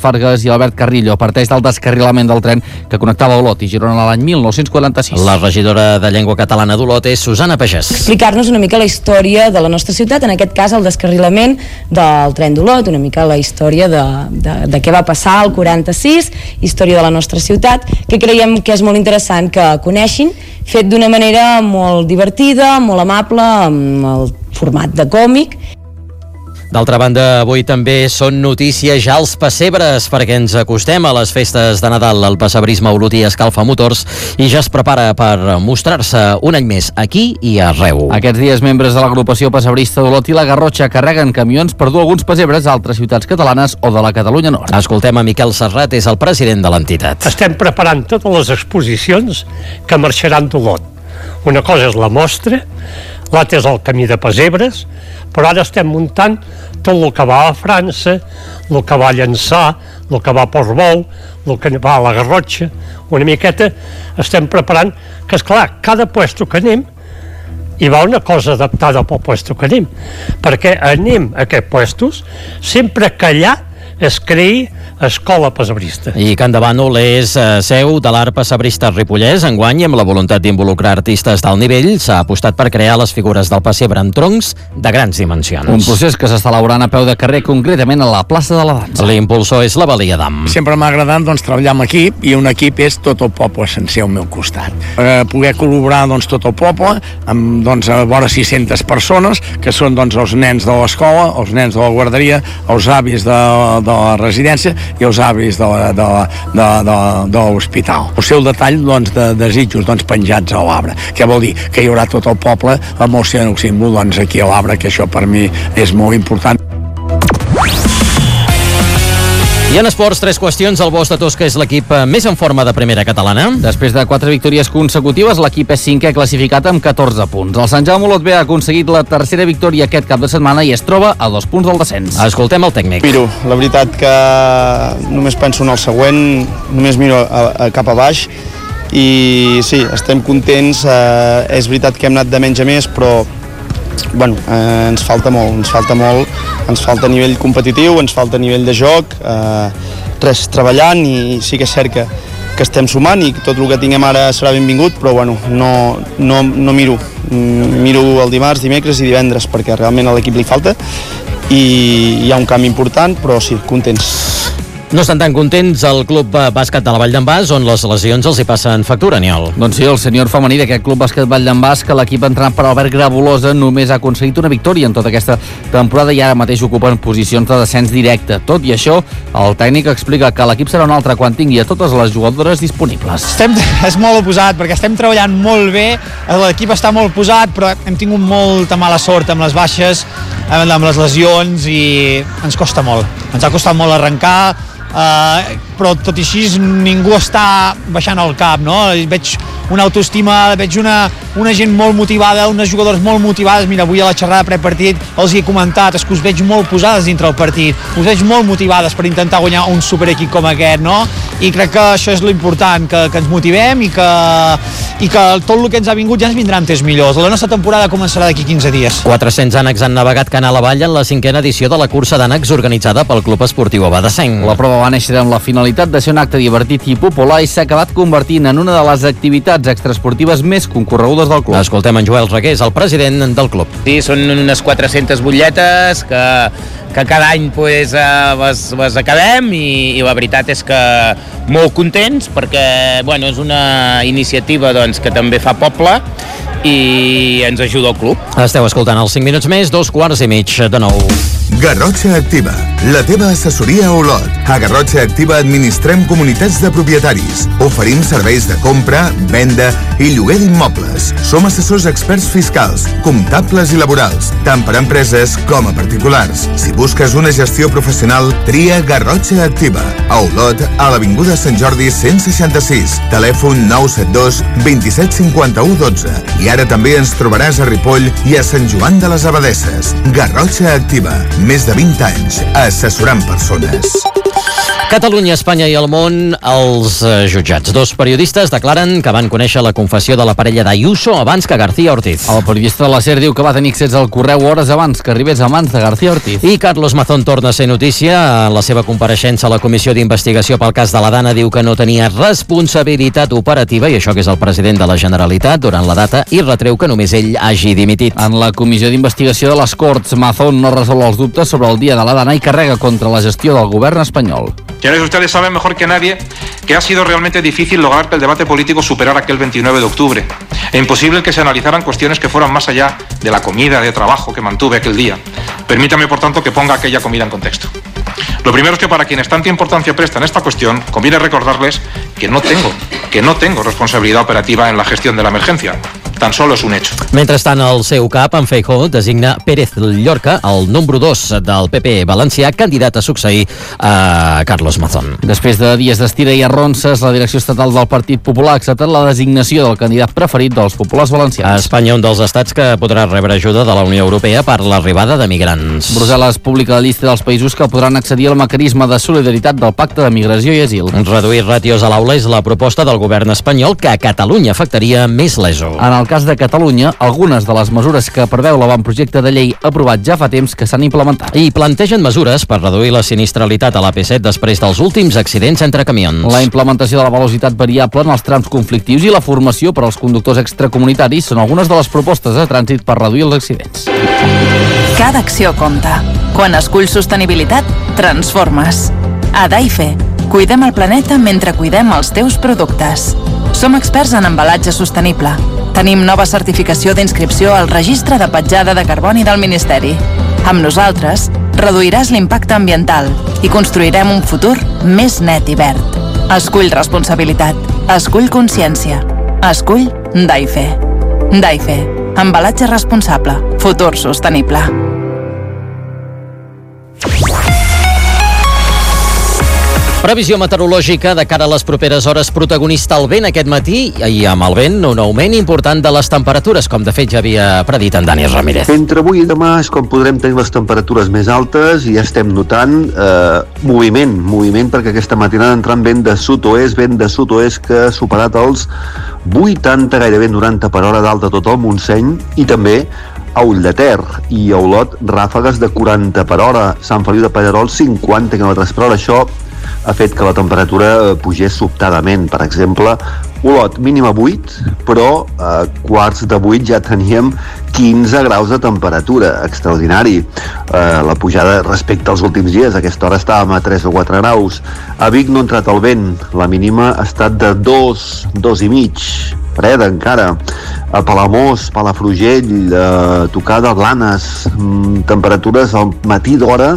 Fargas i Albert Carrillo. Parteix del descarrilament del tren que connectava Olot i Girona l'any mil nou-cents quaranta-sis. La regidora de Llengua Catalana d'Olot és Susana Pagès. Explicar-nos una mica la història de la nostra ciutat, en aquest cas el descarrilament del tren d'Olot, una mica la història de, de, de què va passar al quaranta-sis, història de la nostra ciutat, que creiem que és molt interessant que coneixin, fet d'una manera molt divertida, molt amable, amb el format de còmic. D'altra banda, avui també són notícia ja els pessebres, perquè ens acostem a les festes de Nadal. El pessebrisme olotí escalfa motors i ja es prepara per mostrar-se un any més aquí i arreu. Aquests dies, membres de l'agrupació pessebrista d'Olot i la Garrotxa carreguen camions per dur alguns pessebres a altres ciutats catalanes o de la Catalunya Nord. Escoltem a Miquel Serrat, és el president de l'entitat. Estem preparant totes les exposicions que marxaran d'Olot. Una cosa és la mostra, l'altra és el camí de pessebres, però ara estem muntant tot el que va a França, el que va a Llançà, el que va a Portbou, el que va a la Garrotxa. Una miqueta estem preparant que, esclar, cada puesto que anem hi va una cosa adaptada pel puesto que anem, perquè anem a aquests puestos sempre que allà es creï escola pessebrista. I Can de Bànol és eh, seu de l'art pessebrista Ripollès. Enguany, amb la voluntat d'involucrar artistes d'alt nivell, s'ha apostat per crear les figures del pessebre amb troncs de grans dimensions. Un procés que s'està elaborant a peu de carrer, concretament a la plaça de la Dansa. L'impulsor és la Balia d'Am. Sempre m'ha agradat doncs, treballar amb equip, i un equip és tot el poble sencer al meu costat. Eh, poder col·laborar doncs, tot el poble amb doncs, a vora sis-centes persones, que són doncs, els nens de l'escola, els nens de la guarderia, els avis de, de la residència i els avis de, la, de, de, de, de l'hospital. El seu detall doncs, de desitjos doncs, penjats a l'arbre. Què vol dir? Que hi haurà tot el poble amb el seu símbol doncs, aquí a l'arbre, que això per mi és molt important. I en esports, tres qüestions. El Bosch de Tosca és l'equip més en forma de primera catalana. Després de quatre victòries consecutives, l'equip és cinquè classificat amb catorze punts. El Sant Jaume Olot B ha aconseguit la tercera victòria aquest cap de setmana i es troba a dos punts del descens. Escoltem el tècnic. Miro, la veritat que només penso en el següent, només miro a, a cap a baix i sí, estem contents. Eh, és veritat que hem anat de menys a més, però bueno, eh, ens falta molt, ens falta molt, ens falta nivell competitiu, ens falta nivell de joc, eh, res, treballant, i sí que és cert que, que estem sumant i tot el que tinguem ara serà benvingut, però bueno, no, no, no miro, miro el dimarts, dimecres i divendres, perquè realment a l'equip li falta i hi ha un canvi important, però sí, contents. No estan tan contents el club bàsquet de la Vall d'en Bas, on les lesions els hi passen factura, Aniol. Doncs sí, el senyor femení d'aquest club bàsquet Vall d'en Bas, que l'equip entrenat per Albert Grabolosa només ha aconseguit una victòria en tota aquesta temporada i ara mateix ocupen posicions de descens directe. Tot i això, el tècnic explica que l'equip serà un altre quan tingui a totes les jugadores disponibles. Estem, és molt oposat, perquè estem treballant molt bé, l'equip està molt posat, però hem tingut molta mala sort amb les baixes, amb les lesions, i ens costa molt. Ens ha costat molt arrencar, Uh, però tot i així ningú està baixant el cap, no? Veig una autoestima, veig una, una gent molt motivada, unes jugadores molt motivades. Mira, avui a la xerrada prepartit els hi he comentat, és que us veig molt posades dintre el partit, us veig molt motivades per intentar guanyar un superequip com aquest, no? I crec que això és l'important, que, que ens motivem i que, i que tot el que ens ha vingut ja ens vindrà en temps millors. La nostra temporada començarà d'aquí quinze dies. quatre-cents ànecs han navegat canal avall en la cinquena edició de la cursa d'ànecs organitzada pel Club Esportiu Abadessenc. La prova va néixer amb la finalitat de ser un acte divertit i popular i s'ha acabat convertint en una de les activitats extraesportives més concorregudes del club. Escoltem en Joel Regués, el president del club. Sí, són unes quatre-centes butlletes que, que cada any pues, les, les acabem i, i la veritat és que molt contents perquè bueno, és una iniciativa doncs, que també fa poble i ens ajuda el club. Esteu escoltant els cinc minuts més, dos quarts i mig de nou. Garrotxa Activa, la teva assessoria a Olot. A Garrotxa Activa administrem comunitats de propietaris. Oferim serveis de compra, venda i lloguer d'immobles. Som assessors experts fiscals, comptables i laborals, tant per a empreses com a particulars. Si busques una gestió professional, tria Garrotxa Activa. A Olot, a l'Avinguda Sant Jordi cent seixanta-sis, telèfon nou set dos vint set cinquanta-u dotze. I ara també ens trobaràs a Ripoll i a Sant Joan de les Abadesses. Garrotxa Activa, més de vint anys assessorant persones. Catalunya, Espanya i el món, els eh, jutjats. Dos periodistes declaren que van conèixer la confessió de la parella d'Ayuso abans que García Ortiz. El periodista de la SER diu que va tenir accés al correu hores abans que arribés a mans de García Ortiz. I Carlos Mazón torna a ser notícia. En la seva compareixença a la Comissió d'Investigació pel cas de la Dana diu que no tenia responsabilitat operativa, i això que és el president de la Generalitat, durant la data, i retreu que només ell hagi dimitit. En la Comissió d'Investigació de les Corts, Mazón no resol els dubtes sobre el dia de la Dana i carrega contra la gestió del govern espanyol. Señores, ustedes saben mejor que nadie que ha sido realmente difícil lograr que el debate político superara aquel veintinueve de octubre e imposible que se analizaran cuestiones que fueran más allá de la comida de trabajo que mantuve aquel día. Permítame, por tanto, que ponga aquella comida en contexto. Lo primero es que para quienes tanta importancia prestan a esta cuestión, conviene recordarles que no tengo, que no tengo responsabilidad operativa en la gestión de la emergencia. Tan solo és un hecho. Mentrestant, el seu cap, en Feijóo, designa Pérez Llorca, el número dos del P P valencià, candidat a succeir a Carlos Mazón. Després de dies d'estira i arronses, la direcció estatal del Partit Popular ha acceptat la designació del candidat preferit dels populars valencians. A Espanya, un dels estats que podrà rebre ajuda de la Unió Europea per l'arribada de migrants. Brussel·les publica la llista dels països que podran accedir al mecanisme de solidaritat del Pacte de Migració i Asil. Reduir ràtios a l'aula és la proposta del govern espanyol que a Catalunya afectaria més l'ESO. En el cas de Catalunya, algunes de les mesures que preveu l'avantprojecte de llei aprovat ja fa temps que s'han implementat. I plantegen mesures per reduir la sinistralitat a l'A P set després dels últims accidents entre camions. La implementació de la velocitat variable en els trams conflictius i la formació per als conductors extracomunitaris són algunes de les propostes de trànsit per reduir els accidents. Cada acció compta. Quan esculls sostenibilitat, transformes. A Daife, cuidem el planeta mentre cuidem els teus productes. Som experts en embalatge sostenible. Tenim nova certificació d'inscripció al Registre de Petjada de Carboni del Ministeri. Amb nosaltres, reduiràs l'impacte ambiental i construirem un futur més net i verd. Escull responsabilitat. Escull consciència. Escull Daife. Daife. Embalatge responsable. Futur sostenible. Previsió meteorològica de cara a les properes hores. Protagonista el vent aquest matí, i amb el vent un augment important de les temperatures, com de fet ja havia predit en Dani Ramírez. Entre avui i demà és quan podrem tenir les temperatures més altes i ja estem notant eh, moviment, moviment perquè aquesta matinada entrant vent de sud-oest, vent de sud-oest que ha superat els vuitanta, gairebé noranta per hora dalt de tot el Montseny, i també a Ulldeter i a Olot ràfegues de quaranta per hora, Sant Feliu de Pallerols cinquanta quilòmetres per hora. Això ha fet que la temperatura pugés sobtadament. Per exemple, Olot mínima vuit, però a quarts de vuit ja teníem quinze graus de temperatura, extraordinari. Eh, la pujada respecte als últims dies, a aquesta hora estàvem a tres o quatre graus. A Vic no ha entrat el vent, la mínima ha estat de dos, dos i mig, freda encara. A Palamós, Palafrugell, a tocar de Blanes, temperatures al matí d'hora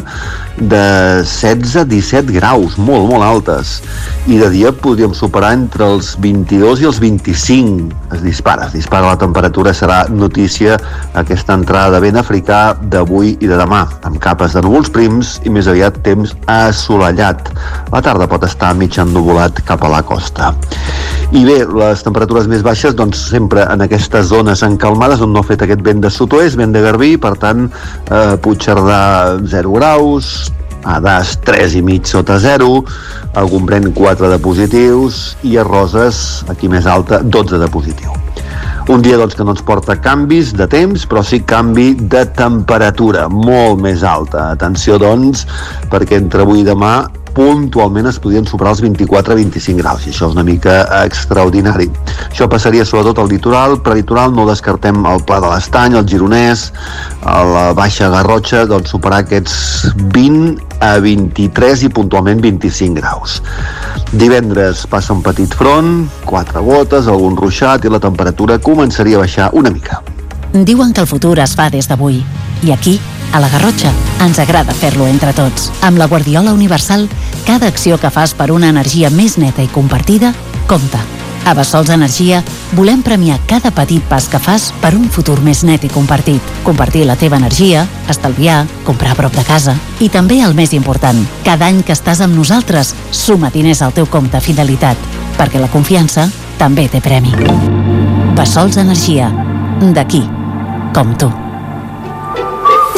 de setze a disset graus, molt, molt altes. I de dia podríem superar entre els vint-i-dos i els vint-i-cinc. Es dispara, es dispara la temperatura. Serà notícia aquesta entrada de vent africà d'avui i de demà, amb capes de núvols prims i més aviat temps assolellat. La tarda pot estar mig ennuvolat cap a la costa. I bé, les temperatures més baixes, doncs sempre en aquestes zones encalmades on no ha fet aquest vent de sud-oest, vent de Garbí, per tant, eh, Puigcerdà zero graus, a Das tres i mig sota zero, a Gombrèn quatre de positius i a Roses, aquí més alta, dotze de positiu. Un dia doncs, que no ens porta canvis de temps, però sí canvi de temperatura, molt més alta. Atenció, doncs, perquè entre avui i demà puntualment es podien superar els vint-i-quatre a vint-i-cinc graus, i això és una mica extraordinari. Això passaria sobretot al litoral, prelitoral no descartem el Pla de l'Estany, el Gironès, a la Baixa Garrotxa, doncs superar aquests vint a vint-i-tres i puntualment vint-i-cinc graus. Divendres passa un petit front, quatre gotes, algun ruixat i la temperatura començaria a baixar una mica. Diuen que el futur es fa des d'avui, i aquí, a la Garrotxa, ens agrada fer-lo entre tots. Amb la Guardiola Universal, cada acció que fas per una energia més neta i compartida, compta. A Bessols Energia volem premiar cada petit pas que fas per un futur més net i compartit. Compartir la teva energia, estalviar, comprar a prop de casa. I també el més important, cada any que estàs amb nosaltres, suma diners al teu compte Fidelitat, perquè la confiança també té premi. Bessols Energia, d'aquí, com tu.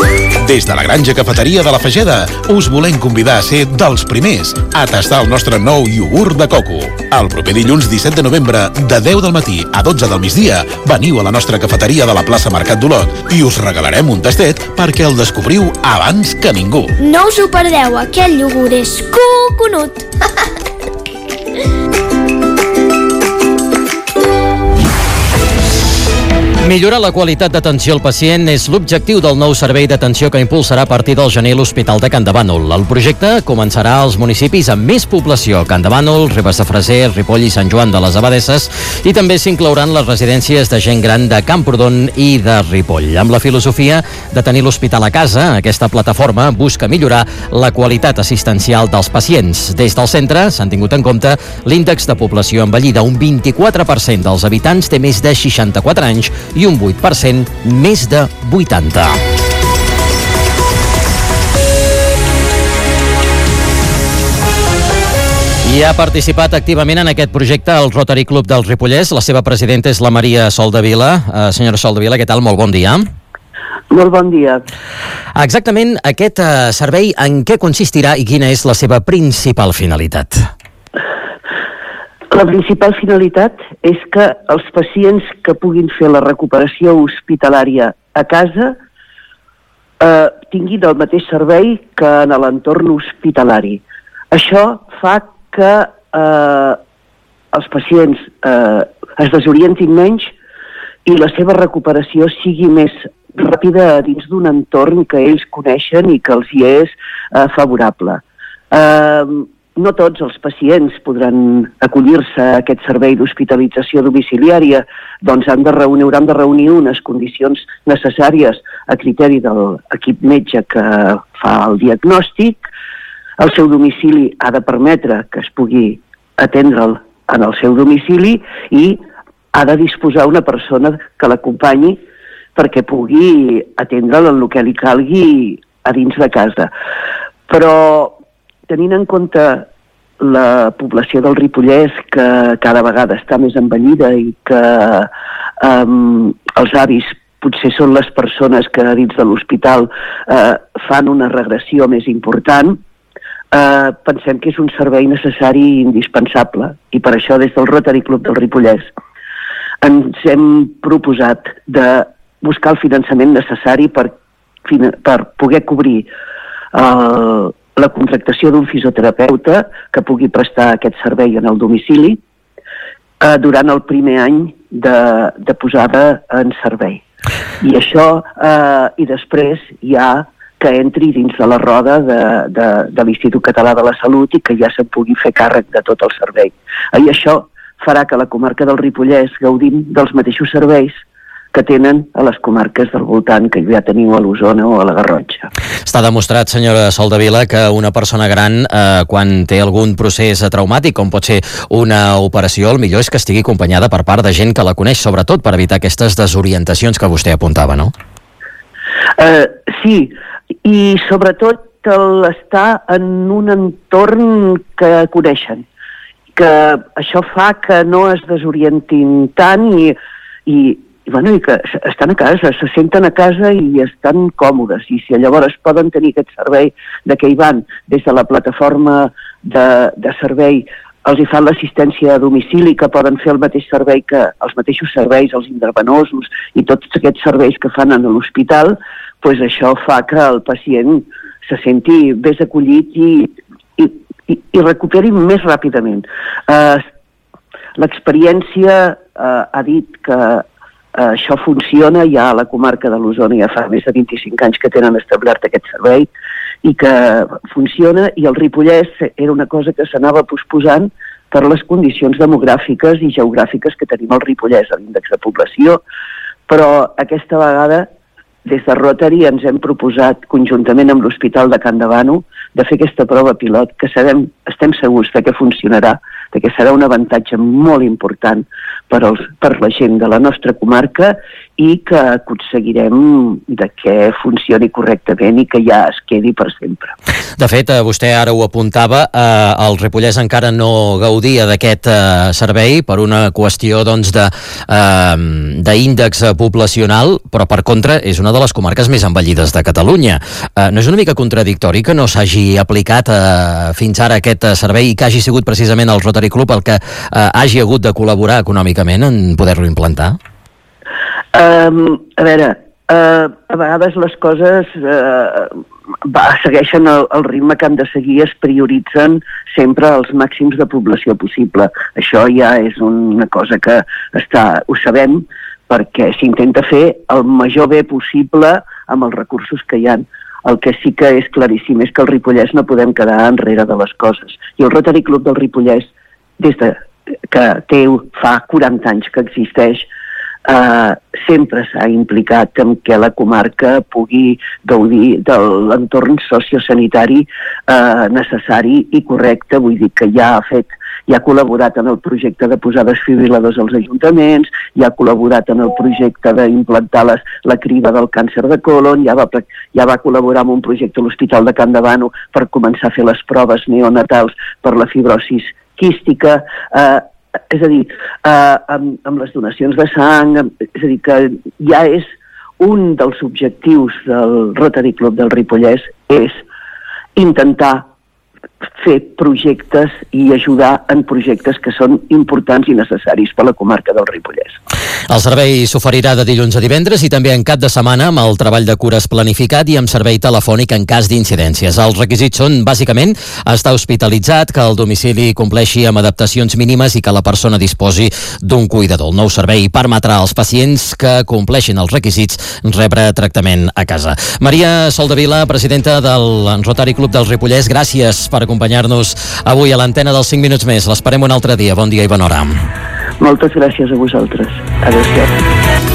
Des de la Granja Cafeteria de la Fageda us volem convidar a ser dels primers a tastar el nostre nou iogurt de coco. El proper dilluns disset de novembre, de deu del matí a dotze del migdia, veniu a la nostra cafeteria de la plaça Mercat d'Olot i us regalarem un tastet perquè el descobriu abans que ningú. No us ho perdeu, aquest iogurt és coconut. Millorar la qualitat d'atenció al pacient és l'objectiu del nou servei d'atenció que impulsarà a partir del gener l'Hospital de Campdevànol. El projecte començarà als municipis amb més població, Campdevànol, Ribes de Freser, Ripoll i Sant Joan de les Abadesses, i també s'inclouran les residències de gent gran de Camprodon i de Ripoll. Amb la filosofia de tenir l'hospital a casa, aquesta plataforma busca millorar la qualitat assistencial dels pacients. Des del centre s'han tingut en compte l'índex de població envellida. Un vint-i-quatre per cent dels habitants té més de seixanta-quatre anys i un vuit per cent més de vuitanta. I ha participat activament en aquest projecte el Rotary Club del Ripollès. La seva presidenta és la Maria Soldevila. Uh, senyora Soldevila, què tal? Molt bon dia. Molt bon dia. Exactament aquest uh, servei en què consistirà i quina és la seva principal finalitat? La principal finalitat és que els pacients que puguin fer la recuperació hospitalària a casa eh, tinguin el mateix servei que en l'entorn hospitalari. Això fa que eh, els pacients eh, es desorientin menys i la seva recuperació sigui més ràpida dins d'un entorn que ells coneixen i que els hi és eh, favorable. Eh, No tots els pacients podran acollir-se a aquest servei d'hospitalització domiciliària, doncs han de reunir, hauran de reunir unes condicions necessàries a criteri de l'equip metge que fa el diagnòstic. El seu domicili ha de permetre que es pugui atendre'l en el seu domicili i ha de disposar una persona que l'acompanyi perquè pugui atendre'l en el que li calgui a dins de casa. Però tenint en compte la població del Ripollès, que cada vegada està més envellida i que um, els avis potser són les persones que dins de l'hospital eh, fan una regressió més important, eh, pensem que és un servei necessari i indispensable. I per això des del Rotary Club del Ripollès ens hem proposat de buscar el finançament necessari per, per poder cobrir el la contractació d'un fisioterapeuta que pugui prestar aquest servei en el domicili eh, durant el primer any de, de posada en servei. I això, eh, i després ja que entri dins de la roda de, de, de l'Institut Català de la Salut i que ja se'n pugui fer càrrec de tot el servei. I això farà que la comarca del Ripollès gaudim dels mateixos serveis que tenen a les comarques del voltant, que ja teniu a l'Osona o a la Garrotxa. Està demostrat, senyora Soldevila, que una persona gran, eh, quan té algun procés traumàtic, com pot ser una operació, el millor és que estigui acompanyada per part de gent que la coneix, sobretot per evitar aquestes desorientacions que vostè apuntava, no? Uh, sí, i sobretot l'estar en un entorn que coneixen, que això fa que no es desorientin tant i, i I, bueno, i que estan a casa, se senten a casa i estan còmodes. I si llavors poden tenir aquest servei de que hi van des de la plataforma de, de servei, els hi fan l'assistència a domicili, que poden fer el mateix servei que els mateixos serveis, els intravenosos i tots aquests serveis que fan en l'hospital, doncs això fa que el pacient se senti més acollit i, i, i, i recuperi més ràpidament. Uh, L'experiència uh, ha dit que Uh, això funciona ja a la comarca de l'Osona, ja fa més de vint-i-cinc anys que tenen establert aquest servei i que funciona, i el Ripollès era una cosa que s'anava posposant per les condicions demogràfiques i geogràfiques que tenim al Ripollès, a l'índex de població, però aquesta vegada des de Rotary ens hem proposat conjuntament amb l'Hospital de Campdevànol de fer aquesta prova pilot que sabem, estem segurs de que funcionarà, de que serà un avantatge molt important per, als, per la gent de la nostra comarca i que aconseguirem de que funcioni correctament i que ja es quedi per sempre. De fet, vostè ara ho apuntava, eh, el Ripollès encara no gaudia d'aquest eh, servei per una qüestió doncs, de, eh, d'índex poblacional, però per contra és una de les comarques més envellides de Catalunya. Eh, no és una mica contradictori que no s'hagi aplicat eh, fins ara aquest servei i que hagi sigut precisament el Rotary Club el que eh, hagi hagut de col·laborar econòmicament en poder-lo implantar? Um, a veure, uh, a vegades les coses uh, va, segueixen el, el ritme que han de seguir, es prioritzen sempre els màxims de població possible. Això ja és una cosa que està, ho sabem, perquè s'intenta fer el major bé possible amb els recursos que hi ha. El que sí que és claríssim és que el Ripollès no podem quedar enrere de les coses. I el Rotary Club del Ripollès, des de que té fa quaranta anys que existeix, Uh, sempre s'ha implicat en què la comarca pugui gaudir de l'entorn sociosanitari uh, necessari i correcte. Vull dir que ja ha fet, ja ha col·laborat en el projecte de posar desfibril·ladors als ajuntaments, ja ha col·laborat en el projecte d'implantar les, la criba del càncer de colon, ja va, ja va col·laborar en un projecte a l'Hospital de Can Davano per començar a fer les proves neonatals per la fibrosis quística. Uh, És a dir, eh, amb, amb les donacions de sang, és a dir, que ja és un dels objectius del Rotary Club del Ripollès, és intentar fer projectes i ajudar en projectes que són importants i necessaris per a la comarca del Ripollès. El servei s'oferirà de dilluns a divendres i també en cap de setmana amb el treball de cures planificat i amb servei telefònic en cas d'incidències. Els requisits són, bàsicament, estar hospitalitzat, que el domicili compleixi amb adaptacions mínimes i que la persona disposi d'un cuidador. El nou servei permetrà als pacients que compleixin els requisits rebre tractament a casa. Maria Soldevila, presidenta del Rotary Club del Ripollès, gràcies per acompanyar-nos avui a l'antena dels cinc minuts més. L'esperem un altre dia. Bon dia i bona hora. Moltes gràcies a vosaltres. Adéu-siau.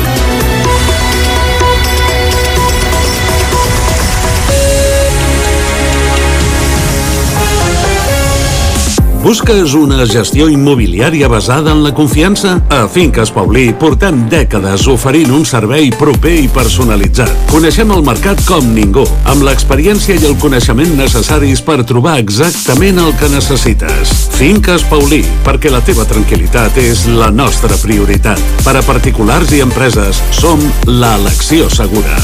Busques una gestió immobiliària basada en la confiança? A Finques Paulí portem dècades oferint un servei proper i personalitzat. Coneixem el mercat com ningú, amb l'experiència i el coneixement necessaris per trobar exactament el que necessites. Finques Paulí, perquè la teva tranquil·litat és la nostra prioritat. Per a particulars i empreses, som l'elecció segura.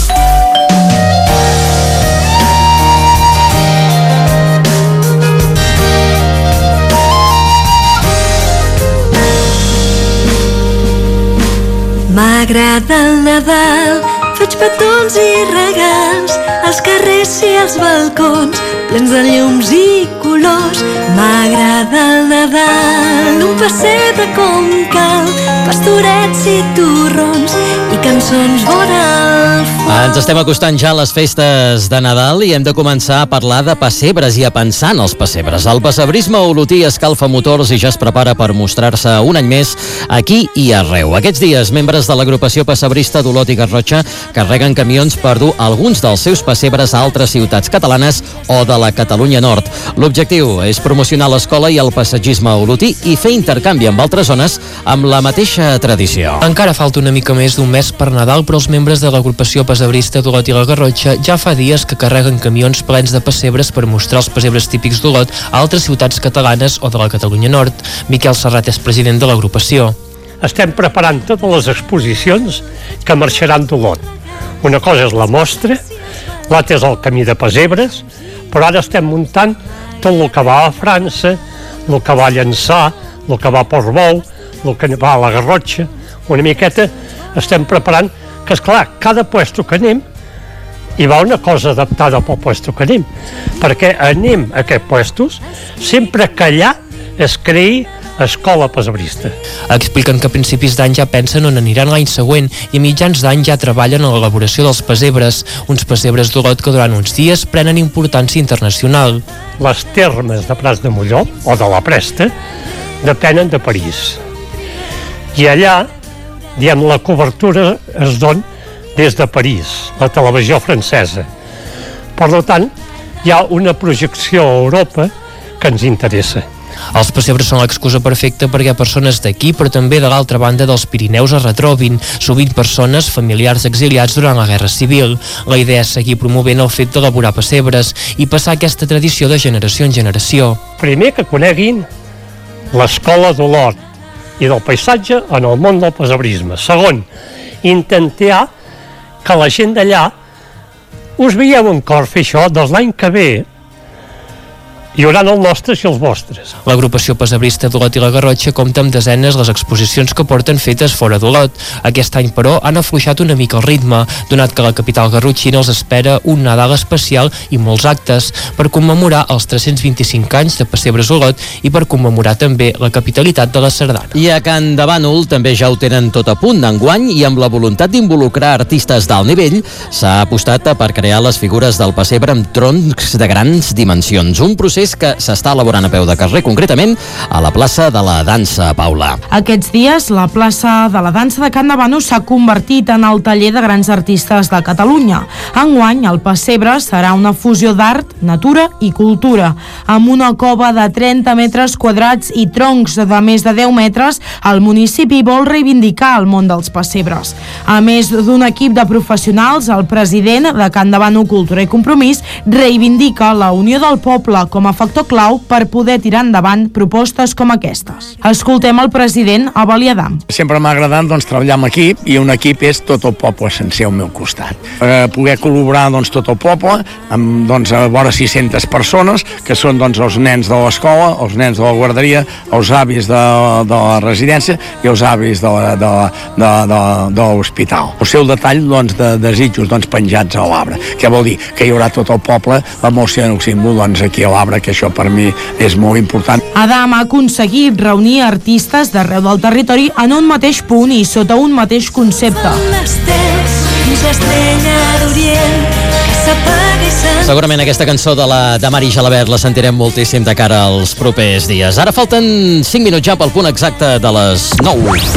M'agrada el Nadal, faig petons i regals, als carrers i als balcons, plens de llums i colors. M'agrada el Nadal, un pessebre com cal, pastorets i torrons i cançons vora el foc. Ens estem acostant ja a les festes de Nadal i hem de començar a parlar de pessebres i a pensar en els pessebres. El pessebrisme olotí escalfa motors i ja es prepara per mostrar-se un any més aquí i arreu. Aquests dies, membres de l'agrupació pessebrista d'Olot i Garrotxa carreguen camions per dur alguns dels seus pessebres a altres ciutats catalanes o de la Catalunya Nord. L'objectiu és promocionar l'escola i el passatgisme olotí i fer intercanvi amb altres zones amb la mateixa tradició. Encara falta una mica més d'un mes per Nadal, però els membres de l'agrupació pessebrista d'Olot i la Garrotxa ja fa dies que carreguen camions plens de pessebres per mostrar els pessebres típics d'Olot a altres ciutats catalanes o de la Catalunya Nord. Miquel Serrat és president de l'agrupació. Estem preparant totes les exposicions que marxaran d'Olot. Una cosa és la mostra, l'altra és el camí de pessebres, però ara estem muntant tot el que va a França, el que va a Llançà, el que va a Portbou, el que va a la Garrotxa. Una miqueta estem preparant que, esclar, cada puesto que anem hi va una cosa adaptada pel puesto que anem, perquè anem a aquests puestos sempre que allà es creï escola pessebrista. Expliquen que a principis d'any ja pensen on aniran l'any següent i a mitjans d'any ja treballen en l'elaboració dels pessebres, uns pessebres d'Olot que durant uns dies prenen importància internacional. Les termes de Prats de Molló o de la Presta depenen de París. I allà, diem, la cobertura es dona des de París, la televisió francesa. Per tant, hi ha una projecció a Europa que ens interessa. Els pessebres són l'excusa perfecta perquè persones d'aquí, però també de l'altra banda dels Pirineus es retrobin, sovint persones familiars exiliats durant la Guerra Civil. La idea és seguir promovent el fet d'elaborar pessebres i passar aquesta tradició de generació en generació. Primer que coneguin l'escola d'Olot i del paisatge en el món del pessebrisme. Segon, intentar que la gent d'allà us veieu en cor fer això, doncs l'any que ve hi haurà els nostres i els vostres. L'agrupació pessebrista d'Olot i la Garrotxa compta amb desenes les exposicions que porten fetes fora d'Olot. Aquest any, però, han afluixat una mica el ritme, donat que la capital garrotxina els espera un Nadal especial i molts actes per commemorar els tres-cents vint-i-cinc anys de Pessebres Olot i per commemorar també la capitalitat de la Sardana. I a Can de Bànol també ja ho tenen tot a punt d'enguany i amb la voluntat d'involucrar artistes d'alt nivell s'ha apostat per crear les figures del pessebre amb troncs de grans dimensions. Un procés que s'està elaborant a peu de carrer, concretament a la plaça de la Dansa, Paula. Aquests dies, la plaça de la Dansa de Can de Bànol s'ha convertit en el taller de grans artistes de Catalunya. Enguany, el pessebre serà una fusió d'art, natura i cultura. Amb una cova de trenta metres quadrats i troncs de més de deu metres, el municipi vol reivindicar el món dels pessebres. A més d'un equip de professionals, el president de Can de Bànol Cultura i Compromís reivindica la unió del poble com a factor clau per poder tirar endavant propostes com aquestes. Escoltem el president Abel Adam. Sempre m'ha agradat doncs, treballar amb equip i un equip és tot el poble sencer al meu costat. Eh, poder col·laborar doncs, tot el poble amb doncs, a vora sis-centes persones que són doncs, els nens de l'escola, els nens de la guarderia, els avis de, de la residència i els avis de, la, de, de, de, de l'hospital. El seu detall doncs, de desitjos doncs, penjats a l'arbre, que vol dir que hi haurà tot el poble amb el seu símbol doncs, aquí a l'arbre, que això per mi és molt important. Adam ha aconseguit reunir artistes d'arreu del territori en un mateix punt i sota un mateix concepte. Segurament aquesta cançó de la de Mari Gelabert la sentirem moltíssim de cara als propers dies. Ara falten cinc minuts ja pel punt exacte de les nou.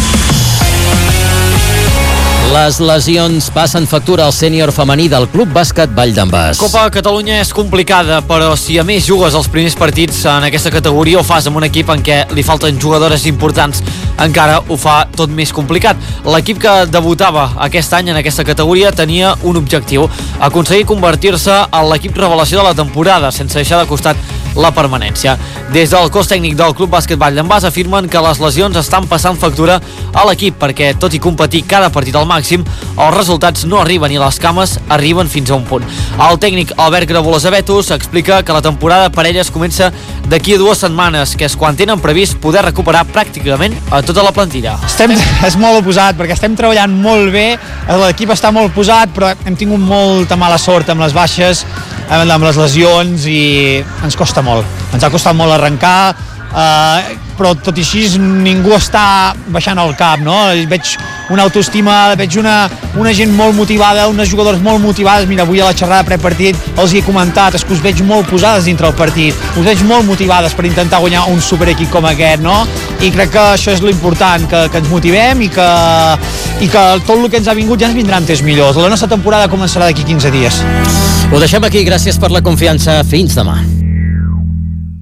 Les lesions passen factura al sènior femení del Club Bàsquet Vall d'en Bas. Copa Catalunya és complicada, però si a més jugues els primers partits en aquesta categoria o fas amb un equip en què li falten jugadores importants, encara ho fa tot més complicat. L'equip que debutava aquest any en aquesta categoria tenia un objectiu, aconseguir convertir-se en l'equip revelació de la temporada, sense deixar de costat la permanència. Des del cos tècnic del Club Bàsquet Vall d'en Bas afirmen que les lesions estan passant factura a l'equip perquè, tot i competir cada partit al màxim, els resultats no arriben i les cames arriben fins a un punt. El tècnic Albert Graboles Abetus explica que la temporada per elles comença d'aquí a dues setmanes, que és quan tenen previst poder recuperar pràcticament a tota la plantilla. Estem, és molt oposat, perquè estem treballant molt bé, l'equip està molt posat, però hem tingut molta mala sort amb les baixes, amb les lesions, i ens costa molt. Ens ha costat molt arrencar, eh, però tot i així ningú està baixant el cap, no? Veig una autoestima, veig una, una gent molt motivada, unes jugadores molt motivades. Mira, avui a la xerrada prepartit els hi he comentat, és que us veig molt posades dintre el partit, us veig molt motivades per intentar guanyar un superequip com aquest, no? I crec que això és l'important, que, que ens motivem i que, i que tot el que ens ha vingut ja ens vindrà en temps millors. La nostra temporada començarà d'aquí quinze dies. Ho deixem aquí, gràcies per la confiança. Fins demà.